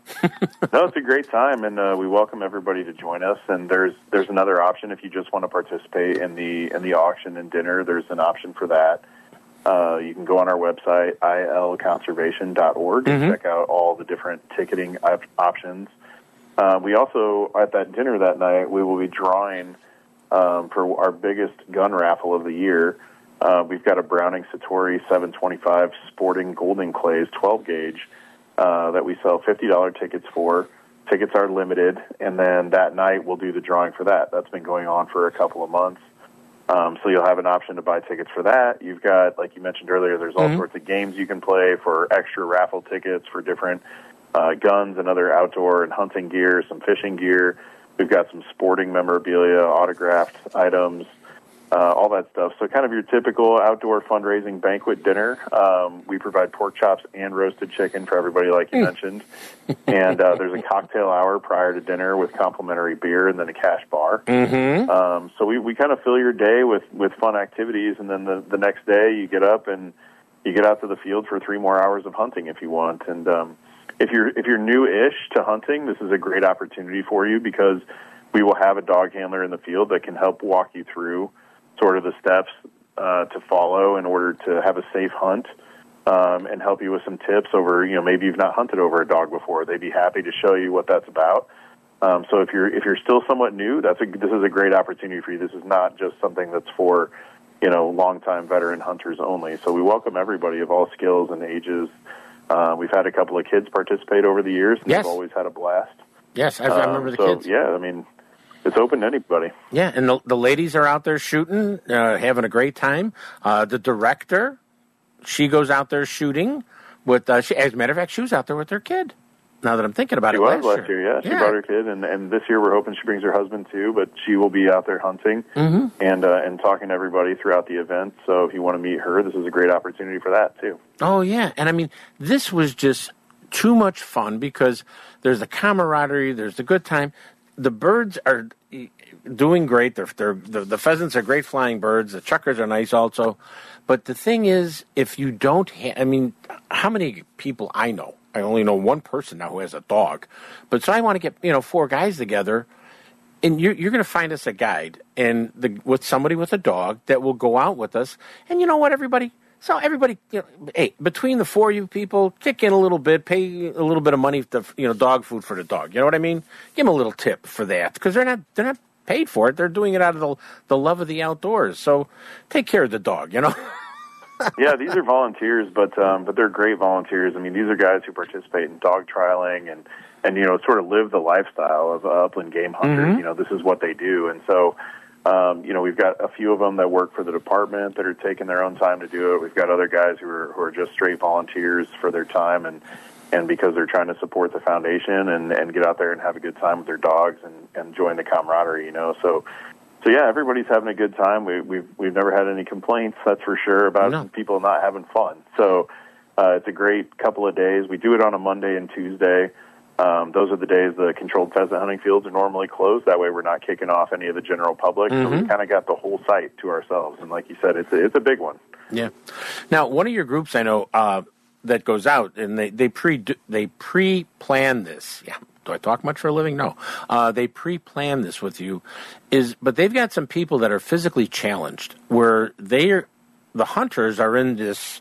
Speaker 10: No, it's a great time, and uh, we welcome everybody to join us. And there's there's another option if you just want to participate in the in the auction and dinner. There's an option for that. Uh, you can go on our website, I L conservation dot org, mm-hmm. and check out all the different ticketing op- options. Uh, we also, at that dinner that night, we will be drawing um, for our biggest gun raffle of the year. Uh, we've got a Browning Satori seven twenty-five Sporting Golden Clays twelve gauge uh, that we sell fifty dollars tickets for. Tickets are limited, and then that night we'll do the drawing for that. That's been going on for a couple of months. Um, so you'll have an option to buy tickets for that. You've got, like you mentioned earlier, there's all mm-hmm. sorts of games you can play for extra raffle tickets for different uh, guns and other outdoor and hunting gear, some fishing gear. We've got some sporting memorabilia, autographed items, uh, all that stuff. So kind of your typical outdoor fundraising banquet dinner. Um, we provide pork chops and roasted chicken for everybody, like you mentioned. And uh, there's a cocktail hour prior to dinner with complimentary beer and then a cash bar.
Speaker 2: Mm-hmm.
Speaker 10: Um, so we, we kind of fill your day with, with fun activities, and then the, the next day you get up and you get out to the field for three more hours of hunting if you want. And um, if you're if you're new-ish to hunting, this is a great opportunity for you because we will have a dog handler in the field that can help walk you through sort of the steps uh, to follow in order to have a safe hunt. Um, and help you with some tips over, you know, maybe you've not hunted over a dog before. They'd be happy to show you what that's about. Um, so if you're if you're still somewhat new, that's a, this is a great opportunity for you. This is not just something that's for, you know, longtime veteran hunters only. So we welcome everybody of all skills and ages. Uh, we've had a couple of kids participate over the years, and
Speaker 2: yes.
Speaker 10: they've always had a blast.
Speaker 2: Yes, I, I remember
Speaker 10: um,
Speaker 2: the
Speaker 10: so,
Speaker 2: kids.
Speaker 10: Yeah, I mean, it's open to anybody.
Speaker 2: Yeah, and the, the ladies are out there shooting, uh, having a great time. Uh, the director, she goes out there shooting. With, uh, she, as a matter of fact, she was out there with her kid. Now that I'm thinking about
Speaker 10: she
Speaker 2: it,
Speaker 10: was
Speaker 2: last,
Speaker 10: last year.
Speaker 2: year,
Speaker 10: yeah, she
Speaker 2: yeah.
Speaker 10: brought her kid, and, and this year we're hoping she brings her husband too. But she will be out there hunting
Speaker 2: mm-hmm.
Speaker 10: and uh, and talking to everybody throughout the event. So if you want to meet her, this is a great opportunity for that too.
Speaker 2: Oh yeah, and I mean, this was just too much fun because there's the camaraderie, there's the good time. The birds are doing great. They're, they're the, the pheasants are great flying birds. The chukars are nice also. But the thing is, if you don't ha- I mean, how many people I know? I only know one person now who has a dog. But so I want to get, you know, four guys together, and you're, you're going to find us a guide and the, with somebody with a dog that will go out with us. And you know what, everybody? So everybody, you know, hey, between the four of you people, kick in a little bit, pay a little bit of money to, you know, dog food for the dog. You know what I mean? Give them a little tip for that because they're not they're not paid for it. They're doing it out of the the love of the outdoors. So take care of the dog, you know.
Speaker 10: Yeah, these are volunteers, but um, but they're great volunteers. I mean, these are guys who participate in dog trialing and, and you know, sort of live the lifestyle of uh, upland game hunters.
Speaker 2: Mm-hmm.
Speaker 10: You know, this is what they do. And so, um, you know, we've got a few of them that work for the department that are taking their own time to do it. We've got other guys who are who are just straight volunteers for their time and, and because they're trying to support the foundation and, and get out there and have a good time with their dogs and, and join the camaraderie, you know. So, So yeah, everybody's having a good time. We, we've we've never had any complaints, that's for sure, about
Speaker 2: no.
Speaker 10: people not having fun. So uh, it's a great couple of days. We do it on a Monday and Tuesday. Um, those are the days the controlled pheasant hunting fields are normally closed. That way, we're not kicking off any of the general public.
Speaker 2: Mm-hmm.
Speaker 10: So we kind of got the whole site to ourselves. And like you said, it's a, it's a big one.
Speaker 2: Yeah. Now, one of your groups I know uh, that goes out and they they pre they pre plan this. Yeah. Do I talk much for a living? No. Uh, they pre-plan this with you, is but they've got some people that are physically challenged, where they are, the hunters are in this.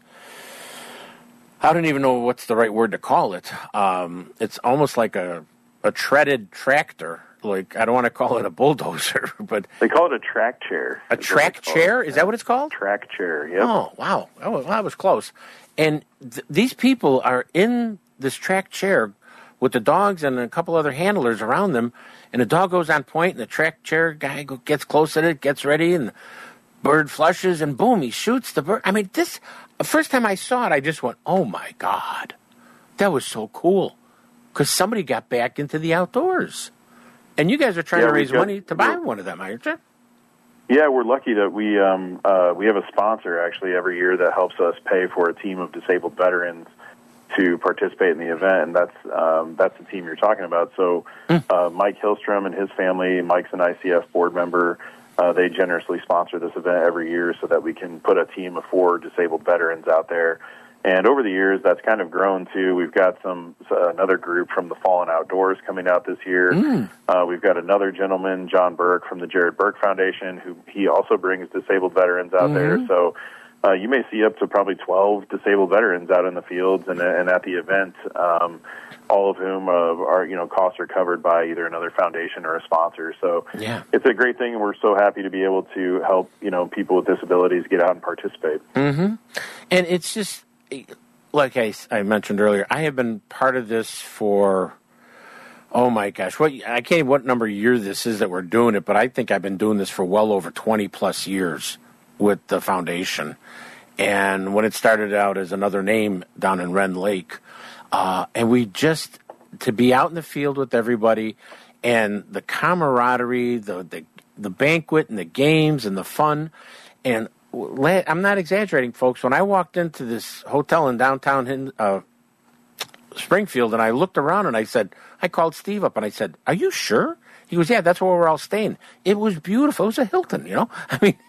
Speaker 2: I don't even know what's the right word to call it. Um, it's almost like a a treaded tractor. Like I don't want to call it a bulldozer, but
Speaker 10: they call it a track chair.
Speaker 2: A track chair? Is that what it's called?
Speaker 10: Track chair. Yep.
Speaker 2: Oh wow! Oh, well, that was close. And th- these people are in this track chair with the dogs and a couple other handlers around them, and the dog goes on point, and the track chair guy go, gets close to it, gets ready, and the bird flushes, and boom, he shoots the bird. I mean, this, the first time I saw it, I just went, oh, my God. That was so cool, because somebody got back into the outdoors. And you guys are trying
Speaker 10: yeah,
Speaker 2: to raise
Speaker 10: got,
Speaker 2: money to buy one of them, aren't you?
Speaker 10: Yeah, we're lucky that we um, uh, we have a sponsor, actually, every year that helps us pay for a team of disabled veterans to participate in the event, and that's um, that's the team you're talking about. So uh, Mike Hillstrom and his family, Mike's an I C F board member, uh, they generously sponsor this event every year so that we can put a team of four disabled veterans out there And over the years, that's kind of grown too. We've got some uh, another group from the Fallen Outdoors coming out this year.
Speaker 2: Mm.
Speaker 10: Uh, we've got another gentleman, John Burke, from the Jared Burke Foundation, who he also brings disabled veterans out
Speaker 2: Mm-hmm.
Speaker 10: there. So uh, you may see up to probably twelve disabled veterans out in the fields and, and at the event, um, all of whom uh, are, you know, costs are covered by either another foundation or a sponsor. So
Speaker 2: Yeah.
Speaker 10: it's a great thing, and we're so happy to be able to help, you know, people with disabilities get out and participate.
Speaker 2: Mm-hmm. And it's just, like I, I mentioned earlier, I have been part of this for, oh my gosh, what I can't even what number of year this is that we're doing it, but I think I've been doing this for well over twenty plus years with the foundation. And when it started out as another name down in Wren Lake, uh, and we just, to be out in the field with everybody and the camaraderie, the, the, the banquet and the games and the fun, and I'm not exaggerating, folks. When I walked into this hotel in downtown uh, Springfield and I looked around and I said, I called Steve up and I said, are you sure? He goes, yeah, that's where we're all staying. It was beautiful. It was a Hilton, you know? I mean,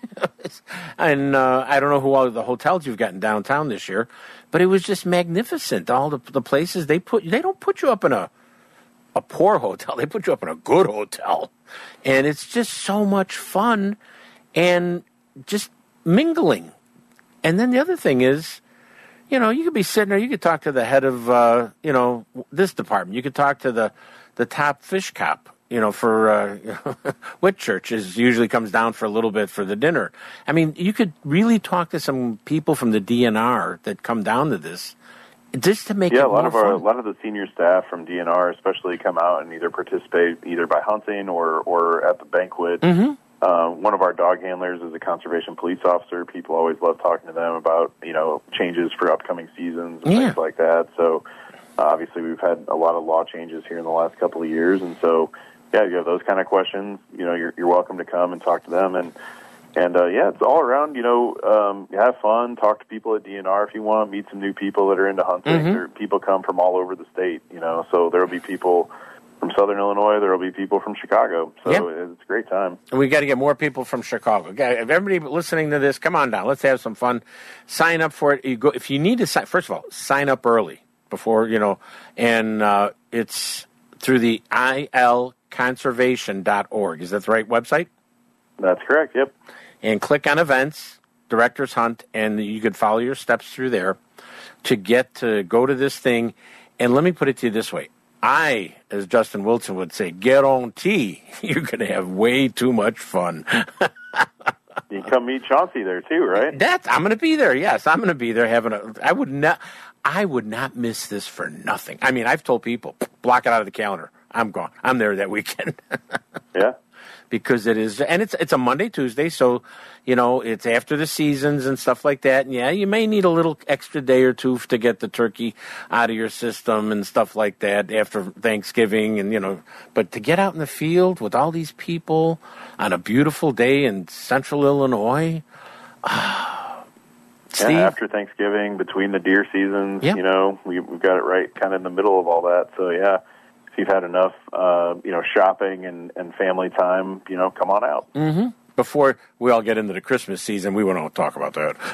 Speaker 2: and uh, I don't know who all the hotels you've got in downtown this year, but it was just magnificent. All the, the places they put, they don't put you up in a, a poor hotel. They put you up in a good hotel. And it's just so much fun and just mingling. And then the other thing is, you know, you could be sitting there, you could talk to the head of, uh, you know, this department. You could talk to the, the top fish cop, you know, for uh, Whitchurch is usually comes down for a little bit for the dinner. I mean, you could really talk to some people from the D N R that come down to this just to make
Speaker 10: yeah,
Speaker 2: it
Speaker 10: a lot
Speaker 2: more
Speaker 10: of our,
Speaker 2: fun.
Speaker 10: a lot of the senior staff from D N R especially come out and either participate either by hunting or, or at the banquet.
Speaker 2: Mm-hmm.
Speaker 10: Uh, one of our dog handlers is a conservation police officer. People always love talking to them about, you know, changes for upcoming seasons and
Speaker 2: Yeah.
Speaker 10: things like that. So uh, obviously we've had a lot of law changes here in the last couple of years. And so, yeah, you have those kind of questions, you know, you're, you're welcome to come and talk to them. And, and uh, yeah, it's all around, you know, um, have fun, talk to people at D N R if you want, meet some new people that are into hunting.
Speaker 2: Mm-hmm.
Speaker 10: There, people come from all over the state, you know, so there will be people from Southern Illinois, there will be people from Chicago. So
Speaker 2: Yep.
Speaker 10: it's a great time.
Speaker 2: And we got to get more people from Chicago. Okay, if everybody listening to this, come on down. Let's have some fun. Sign up for it. You go if you need to sign. First of all, sign up early before you know, and uh, it's through the I L conservation dot org. Is that the right website?
Speaker 10: That's correct. Yep.
Speaker 2: And click on events, Director's Hunt, and you could follow your steps through there to get to go to this thing. And let me put it to you this way. I, as Justin Wilson would say, guarantee you're going to have way too much fun.
Speaker 10: You can come meet Chauncey there too, right?
Speaker 2: That's I'm going to be there. Yes, I'm going to be there. Having a, I would not, I would not miss this for nothing. I mean, I've told people block it out of the calendar. I'm gone. I'm there that weekend.
Speaker 10: Yeah.
Speaker 2: Because it is, and it's it's a Monday, Tuesday, so, you know, it's after the seasons and stuff like that. And, yeah, you may need a little extra day or two to get the turkey out of your system and stuff like that after Thanksgiving. And, you know, but to get out in the field with all these people on a beautiful day in central Illinois, uh, Steve?
Speaker 10: Yeah, after Thanksgiving, between the deer seasons,
Speaker 2: Yep.
Speaker 10: you know, we, we've got it right kind of in the middle of all that. So, yeah. If you've had enough, uh, you know, shopping and, and family time, you know, come on out.
Speaker 2: Mm-hmm. Before we all get into the Christmas season, we won't talk about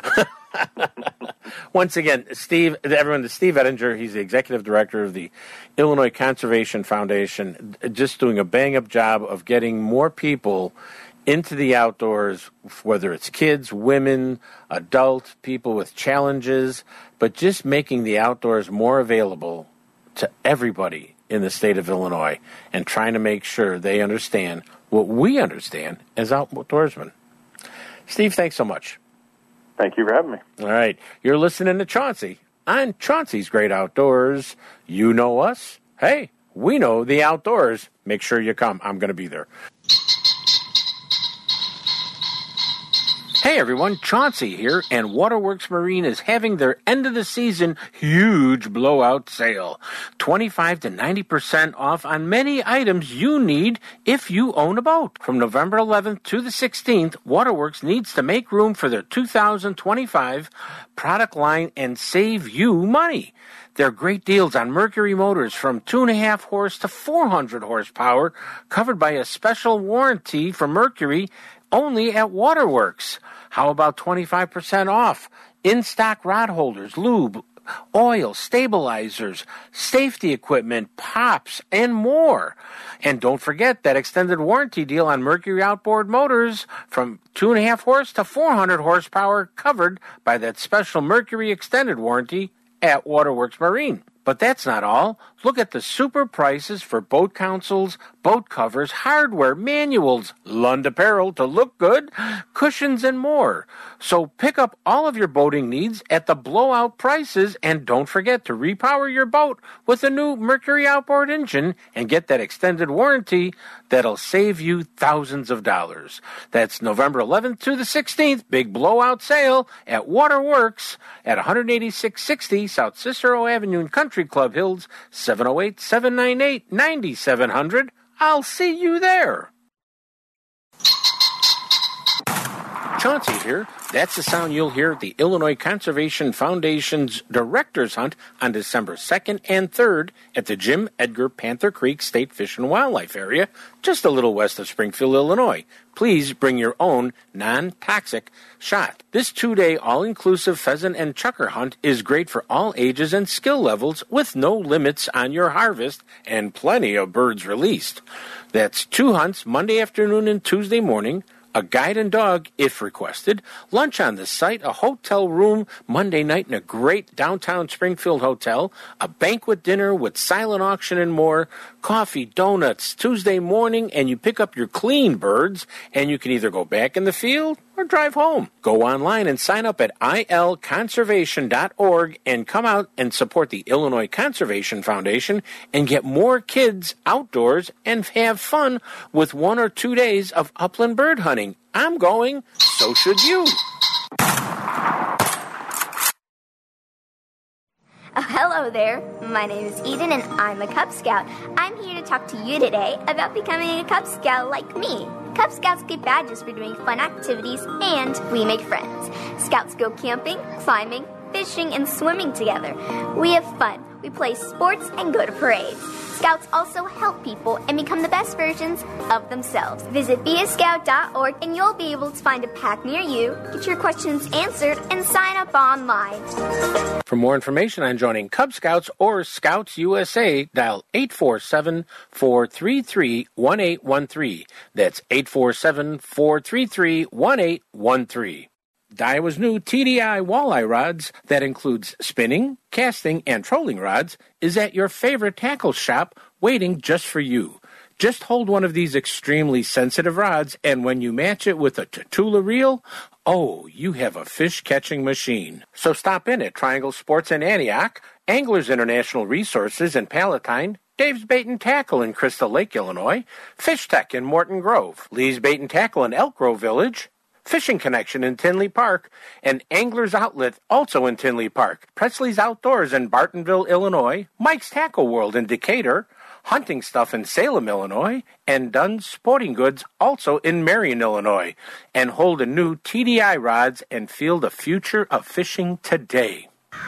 Speaker 2: that. Once again, Steve, everyone, Steve Ettinger, he's the executive director of the Illinois Conservation Foundation, just doing a bang-up job of getting more people into the outdoors, whether it's kids, women, adults, people with challenges, but just making the outdoors more available to everybody in the state of Illinois and trying to make sure they understand what we understand as outdoorsmen. Steve, thanks so much.
Speaker 10: Thank you for having me.
Speaker 2: All right. You're listening to Chauncey on Chauncey's Great Outdoors. You know us. Hey, we know the outdoors. Make sure you come. I'm going to be there. Hey everyone, Chauncey here, and Waterworks Marine is having their end of the season huge blowout sale. twenty-five to ninety percent off on many items you need if you own a boat. From November eleventh to the sixteenth, Waterworks needs to make room for their two thousand twenty-five product line and save you money. There are great deals on Mercury motors from two and a half horse to four hundred horsepower, covered by a special warranty from Mercury only at Waterworks. How about twenty-five percent off
Speaker 4: In-stock rod holders, lube, oil, stabilizers, safety equipment, pops, and more. And don't forget that extended warranty deal on Mercury outboard motors from two and a half horse to four hundred horsepower covered by that special Mercury extended warranty at Waterworks Marine. But that's not all. Look at the super prices for boat consoles, boat covers, hardware, manuals, Lund apparel to look good, cushions, and more. So pick up all of your boating needs at the blowout prices, and don't forget to repower your boat with a new Mercury outboard engine and get that extended warranty that'll save you thousands of dollars. That's November eleventh to the sixteenth, big blowout sale at Waterworks at one eighty-six sixty South Cicero Avenue in Country Club Hills, seven oh eight, seven nine eight, nine seven hundred. I'll see you there. Chauncey here. That's the sound you'll hear at the Illinois Conservation Foundation's Director's Hunt on December second and third at the Jim Edgar Panther Creek State Fish and Wildlife Area, just a little west of Springfield, Illinois. Please bring your own non-toxic shot. This two-day all-inclusive pheasant and chukar hunt is great for all ages and skill levels with no limits on your harvest and plenty of birds released. That's two hunts Monday afternoon and Tuesday morning, a guide and dog, if requested, lunch on the site, a hotel room Monday night in a great downtown Springfield hotel, a banquet dinner with silent auction and more, coffee, donuts, Tuesday morning, and you pick up your clean birds, and you can either go back in the field or drive home. Go online and sign up at I L conservation dot org and come out and support the Illinois Conservation Foundation and get more kids outdoors and have fun with one or two days of upland bird hunting. I'm going, so should you.
Speaker 11: Oh, hello there. My name is Eden and I'm a Cub Scout. I'm here to talk to you today about becoming a Cub Scout like me. Cub Scouts get badges for doing fun activities and we make friends. Scouts go camping, climbing, fishing, and swimming together. We have fun. We play sports and go to parades. Scouts also help people and become the best versions of themselves. Visit be a scout dot org and you'll be able to find a pack near you, get your questions answered, and sign up online.
Speaker 4: For more information on joining Cub Scouts or Scouts U S A, dial eight four seven, four three three, one eight one three. That's eight four seven, four three three, one eight one three. Daiwa's new T D I walleye rods that includes spinning, casting, and trolling rods is at your favorite tackle shop waiting just for you. Just hold one of these extremely sensitive rods, and when you match it with a Tatula reel, oh, you have a fish-catching machine. So stop in at Triangle Sports in Antioch, Anglers International Resources in Palatine, Dave's Bait and Tackle in Crystal Lake, Illinois, Fish Tech in Morton Grove, Lee's Bait and Tackle in Elk Grove Village, Fishing Connection in Tinley Park, and Angler's Outlet also in Tinley Park, Presley's Outdoors in Bartonville, Illinois, Mike's Tackle World in Decatur, Hunting Stuff in Salem, Illinois, and Dunn's Sporting Goods also in Marion, Illinois. And hold a new T D I rods and feel the future of fishing today.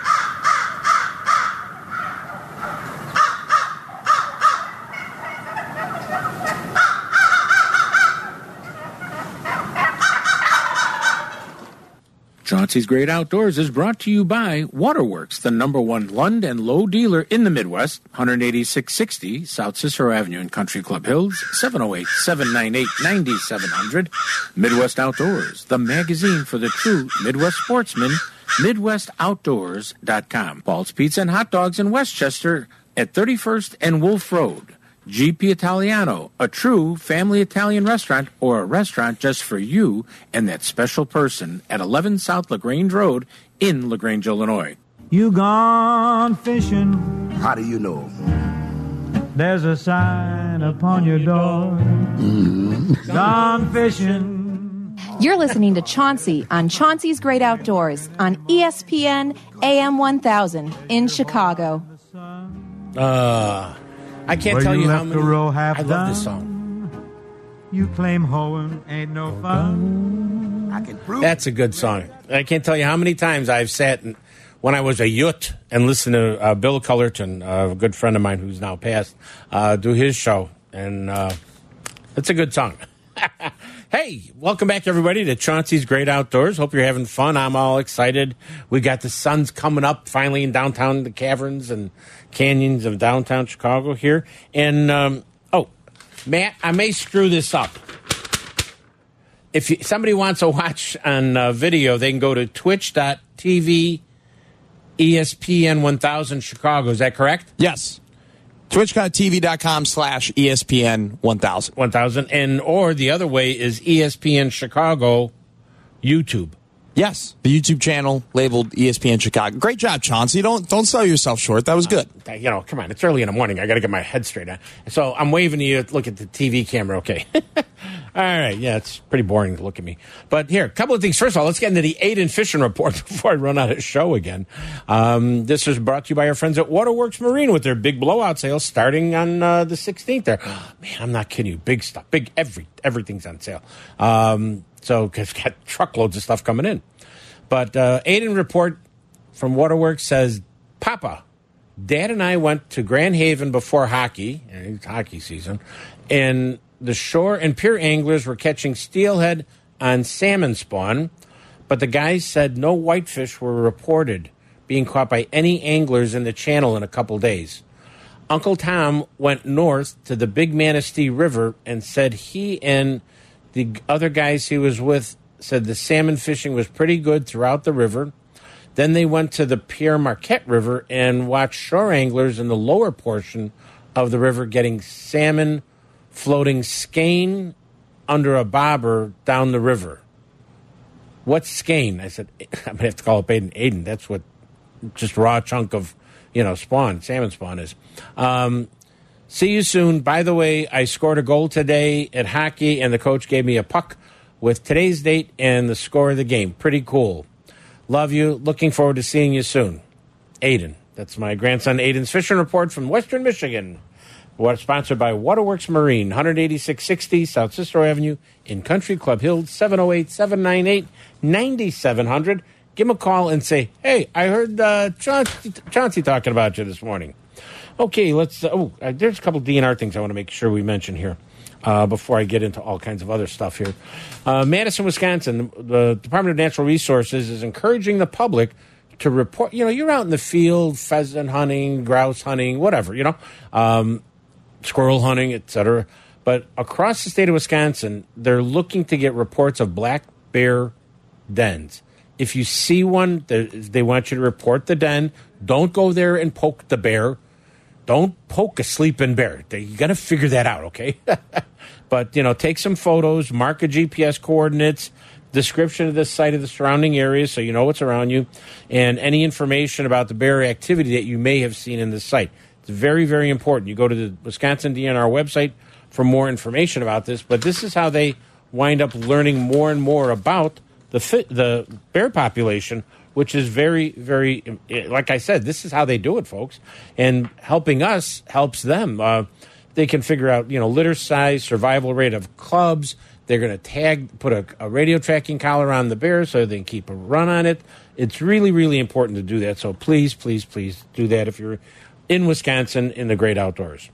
Speaker 4: Chauncey's Great Outdoors is brought to you by Waterworks, the number one Lund and Lowe dealer in the Midwest, one eighty-six sixty South Cicero Avenue in Country Club Hills, seven oh eight, seven nine eight, nine seven hundred. Midwest Outdoors, the magazine for the true Midwest sportsman, midwest outdoors dot com. Paul's Pizza and Hot Dogs in Westchester at thirty-first and Wolf Road. G P Italiano, a true family Italian restaurant or a restaurant just for you and that special person at eleven South LaGrange Road in LaGrange, Illinois.
Speaker 12: You gone fishing.
Speaker 13: How do you know?
Speaker 12: There's a sign upon your door. Mm-hmm. Gone fishing.
Speaker 14: You're listening to Chauncey on Chauncey's Great Outdoors on E S P N A M one thousand in Chicago.
Speaker 2: Uh... I can't
Speaker 12: Where
Speaker 2: tell you,
Speaker 12: you
Speaker 2: how many.
Speaker 12: I
Speaker 2: love
Speaker 12: done.
Speaker 2: this song.
Speaker 12: You claim hoeing ain't no fun.
Speaker 13: I can prove.
Speaker 2: That's a good song. I can't tell you how many times I've sat and, when I was a youth and listened to uh, Bill Cullerton, uh, a good friend of mine who's now passed, uh, do his show, and uh, it's a good song. Hey, welcome back, everybody, to Chauncey's Great Outdoors. Hope you're having fun. I'm all excited. We got the sun's coming up finally in downtown, the caverns and canyons of downtown Chicago here. And, um, oh, Matt, I may screw this up. If you, somebody wants to watch on uh, video, they can go to twitch dot t v E S P N one thousand Chicago. Is that correct?
Speaker 13: Yes. twitch dot t v dot com slash E S P N one thousand.
Speaker 2: one thousand. And or the other way is E S P N Chicago YouTube.
Speaker 13: Yes, the YouTube channel labeled E S P N Chicago. Great job, Chauncey. Don't don't sell yourself short. That was good.
Speaker 2: Uh, you know, come on. It's early in the morning. I got to get my head straight on. So I'm waving to you. Look at the T V camera. Okay. All right. Yeah, it's pretty boring to look at me. But here, a couple of things. First of all, let's get into the Aiden Fishing Report before I run out of show again. Um, this is brought to you by our friends at Waterworks Marine with their big blowout sale starting on uh, the sixteenth there. Oh, man, I'm not kidding you. Big stuff. Big every Everything's on sale. Um, so it's got truckloads of stuff coming in. But uh, Aiden report from Waterworks says, Papa, Dad and I went to Grand Haven before hockey, it's hockey season, and the shore and pier anglers were catching steelhead on salmon spawn, but the guys said no whitefish were reported being caught by any anglers in the channel in a couple days. Uncle Tom went north to the Big Manistee River and said he and the other guys he was with said the salmon fishing was pretty good throughout the river. Then they went to the Pierre Marquette River and watched shore anglers in the lower portion of the river getting salmon floating skein under a bobber down the river. What's skein? I said, I'm going to have to call up Aiden. Aiden, that's what just raw chunk of, you know, spawn, salmon spawn is. Um, see you soon. By the way, I scored a goal today at hockey, and the coach gave me a puck with today's date and the score of the game. Pretty cool. Love you. Looking forward to seeing you soon. Aiden. That's my grandson Aiden's fishing report from Western Michigan. What sponsored by Waterworks Marine, one eighty-six sixty South Cicero Avenue in Country Club Hills, seven oh eight, seven nine eight, nine seven zero zero. Give him a call and say, hey, I heard uh, Chauncey, Chauncey talking about you this morning. Okay, let's, uh, oh, uh, there's a couple D N R things I want to make sure we mention here. Uh, before I get into all kinds of other stuff here. Uh, Madison, Wisconsin, the Department of Natural Resources is encouraging the public to report, you know, you're out in the field, pheasant hunting, grouse hunting, whatever, you know, um, squirrel hunting, et cetera. But across the state of Wisconsin, they're looking to get reports of black bear dens. If you see one, they want you to report the den. Don't go there and poke the bear. Don't poke a sleeping bear. You got to figure that out, okay? But, you know, take some photos, mark a G P S coordinates, description of the site of the surrounding area so you know what's around you, and any information about the bear activity that you may have seen in the site. It's very, very important. You go to the Wisconsin D N R website for more information about this, but this is how they wind up learning more and more about the fi- the bear population, which is very, very, like I said, this is how they do it, folks. And helping us helps them. Uh, they can figure out, you know, litter size, survival rate of cubs. They're going to tag, put a, a radio tracking collar on the bear so they can keep a run on it. It's really, really important to do that. So please, please, please do that if you're in Wisconsin in the great outdoors.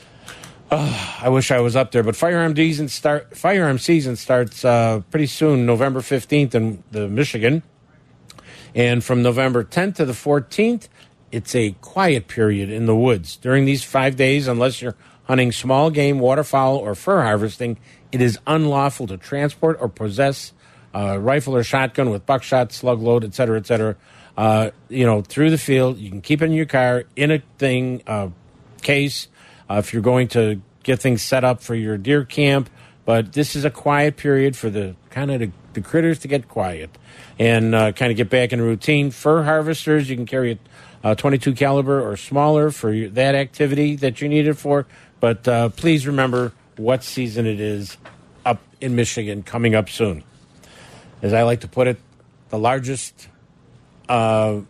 Speaker 2: Uh, I wish I was up there, but firearm season start. Firearm season starts uh, pretty soon, November fifteenth in the Michigan. And from November tenth to the fourteenth, it's a quiet period in the woods. During these five days, unless you're hunting small game, waterfowl, or fur harvesting, it is unlawful to transport or possess a rifle or shotgun with buckshot, slug load, et cetera, et cetera, uh, you know, through the field. You can keep it in your car, in a thing, uh, case, uh, if you're going to get things set up for your deer camp. But this is a quiet period for the kind of the, the critters to get quiet and uh, kind of get back in routine. Fur harvesters, you can carry a, a twenty-two caliber or smaller for your, that activity that you need it for. But uh, please remember what season it is up in Michigan coming up soon. As I like to put it, the largest uh,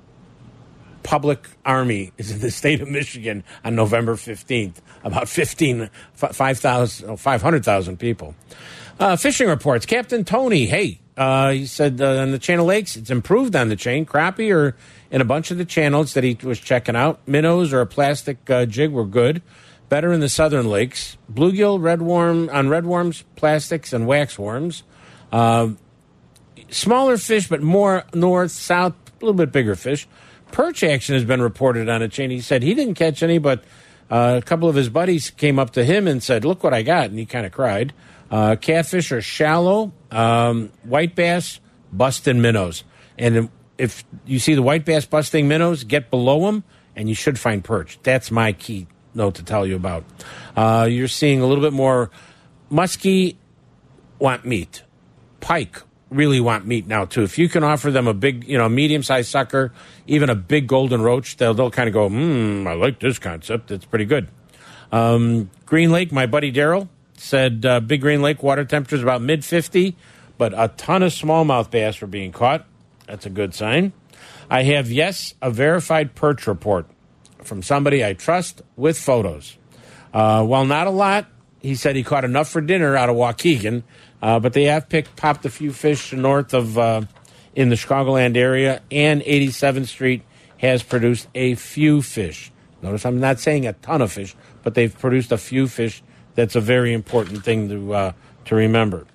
Speaker 2: public army is in the state of Michigan on November fifteenth. About fifteen, five thousand, five hundred thousand people. Uh, fishing reports. Captain Tony, hey, uh, he said uh, on the Channel Lakes, it's improved on the chain. Crappie are in a bunch of the channels that he was checking out. Minnows or a plastic uh, jig were good. better in the southern lakes. Bluegill, redworm, on redworms, plastics, and waxworms. Uh, smaller fish, but more north, south, a little bit bigger fish. Perch action has been reported on a chain. He said he didn't catch any, but uh, a couple of his buddies came up to him and said, look what I got, and he kind of cried. Uh, catfish are shallow, um, white bass, busting minnows. And if you see the white bass busting minnows, get below them, and you should find perch. That's my key note to tell you about. Uh, you're seeing a little bit more muskie want meat. Pike really want meat now, too. If you can offer them a big, you know, medium-sized sucker, even a big golden roach, they'll, they'll kind of go, hmm, I like this concept. It's pretty good. Um, Green Lake, my buddy Daryl said uh, Big Green Lake water temperature is about mid fifty, but a ton of smallmouth bass were being caught. That's a good sign. I have, yes, a verified perch report from somebody I trust with photos. Uh, while not a lot, he said he caught enough for dinner out of Waukegan, uh, but they have picked, popped a few fish north of, uh, in the Chicagoland area, and eighty-seventh Street has produced a few fish. Notice I'm not saying a ton of fish, but they've produced a few fish. That's a very important thing to uh, to remember.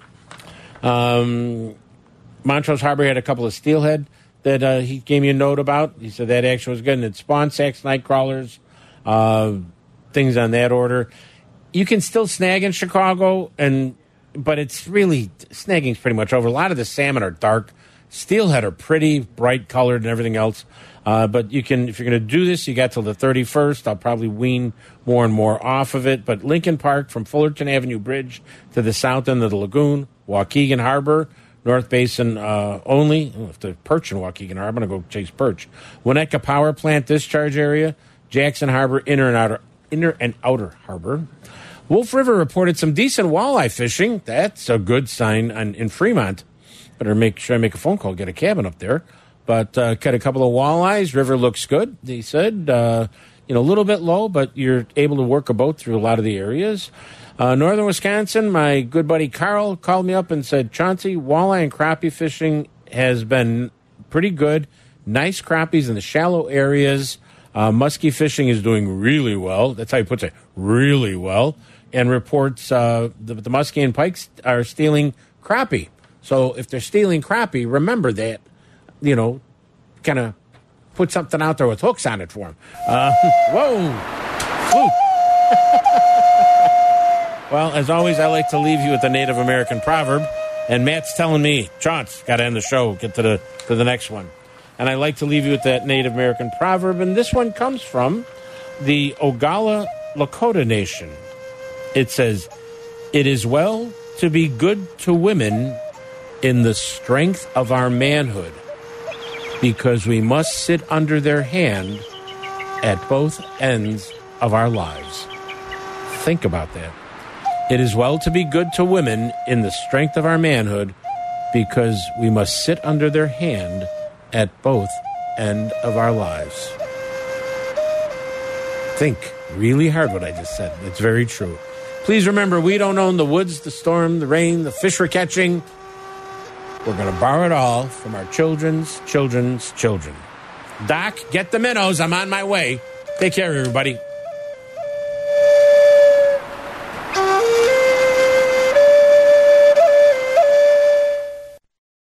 Speaker 2: Um, Montrose Harbor had a couple of steelhead that uh, he gave me a note about. He said that action was good, and it spawned sacks, night crawlers, uh, things on that order. You can still snag in Chicago, and but it's really, snagging's pretty much over. A lot of the salmon are dark. Steelhead are pretty bright colored and everything else. Uh, but you can, if you're going to do this, you got till the thirty-first. I'll probably wean more and more off of it. But Lincoln Park from Fullerton Avenue Bridge to the south end of the lagoon, Waukegan Harbor, North Basin uh, only. Oh, if the perch in Waukegan Harbor, I'm going to go chase perch. Winnetka Power Plant discharge area, Jackson Harbor, inner and outer, inner and outer harbor. Wolf River reported some decent walleye fishing. That's a good sign on, in Fremont. Better make sure I make a phone call, get a cabin up there. But uh, cut a couple of walleyes. River looks good, he said. Uh, you know, a little bit low, but you're able to work a boat through a lot of the areas. Uh, northern Wisconsin, my good buddy Carl called me up and said, Chauncey, walleye and crappie fishing has been pretty good. Nice crappies in the shallow areas. Uh, muskie fishing is doing really well. That's how he puts it, really well. And reports uh, the, the muskie and pikes are stealing crappie. So if they're stealing crappie, remember that, you know, kind of put something out there with hooks on it for them. Uh, whoa. Whoa. Well, as always, I like to leave you with a Native American proverb. And Matt's telling me, Chauncey, got to end the show, get to the to the next one. And I like to leave you with that Native American proverb. And this one comes from the Oglala Lakota Nation. It says, it is well to be good to women in the strength of our manhood, because we must sit under their hand at both ends of our lives. Think about that. It is well to be good to women in the strength of our manhood, because we must sit under their hand at both ends of our lives. Think really hard what I just said. It's very true. Please remember, we don't own the woods, the storm, the rain, the fish we're catching. We're going to borrow it all from our children's children's children. Doc, get the minnows. I'm on my way. Take care, everybody.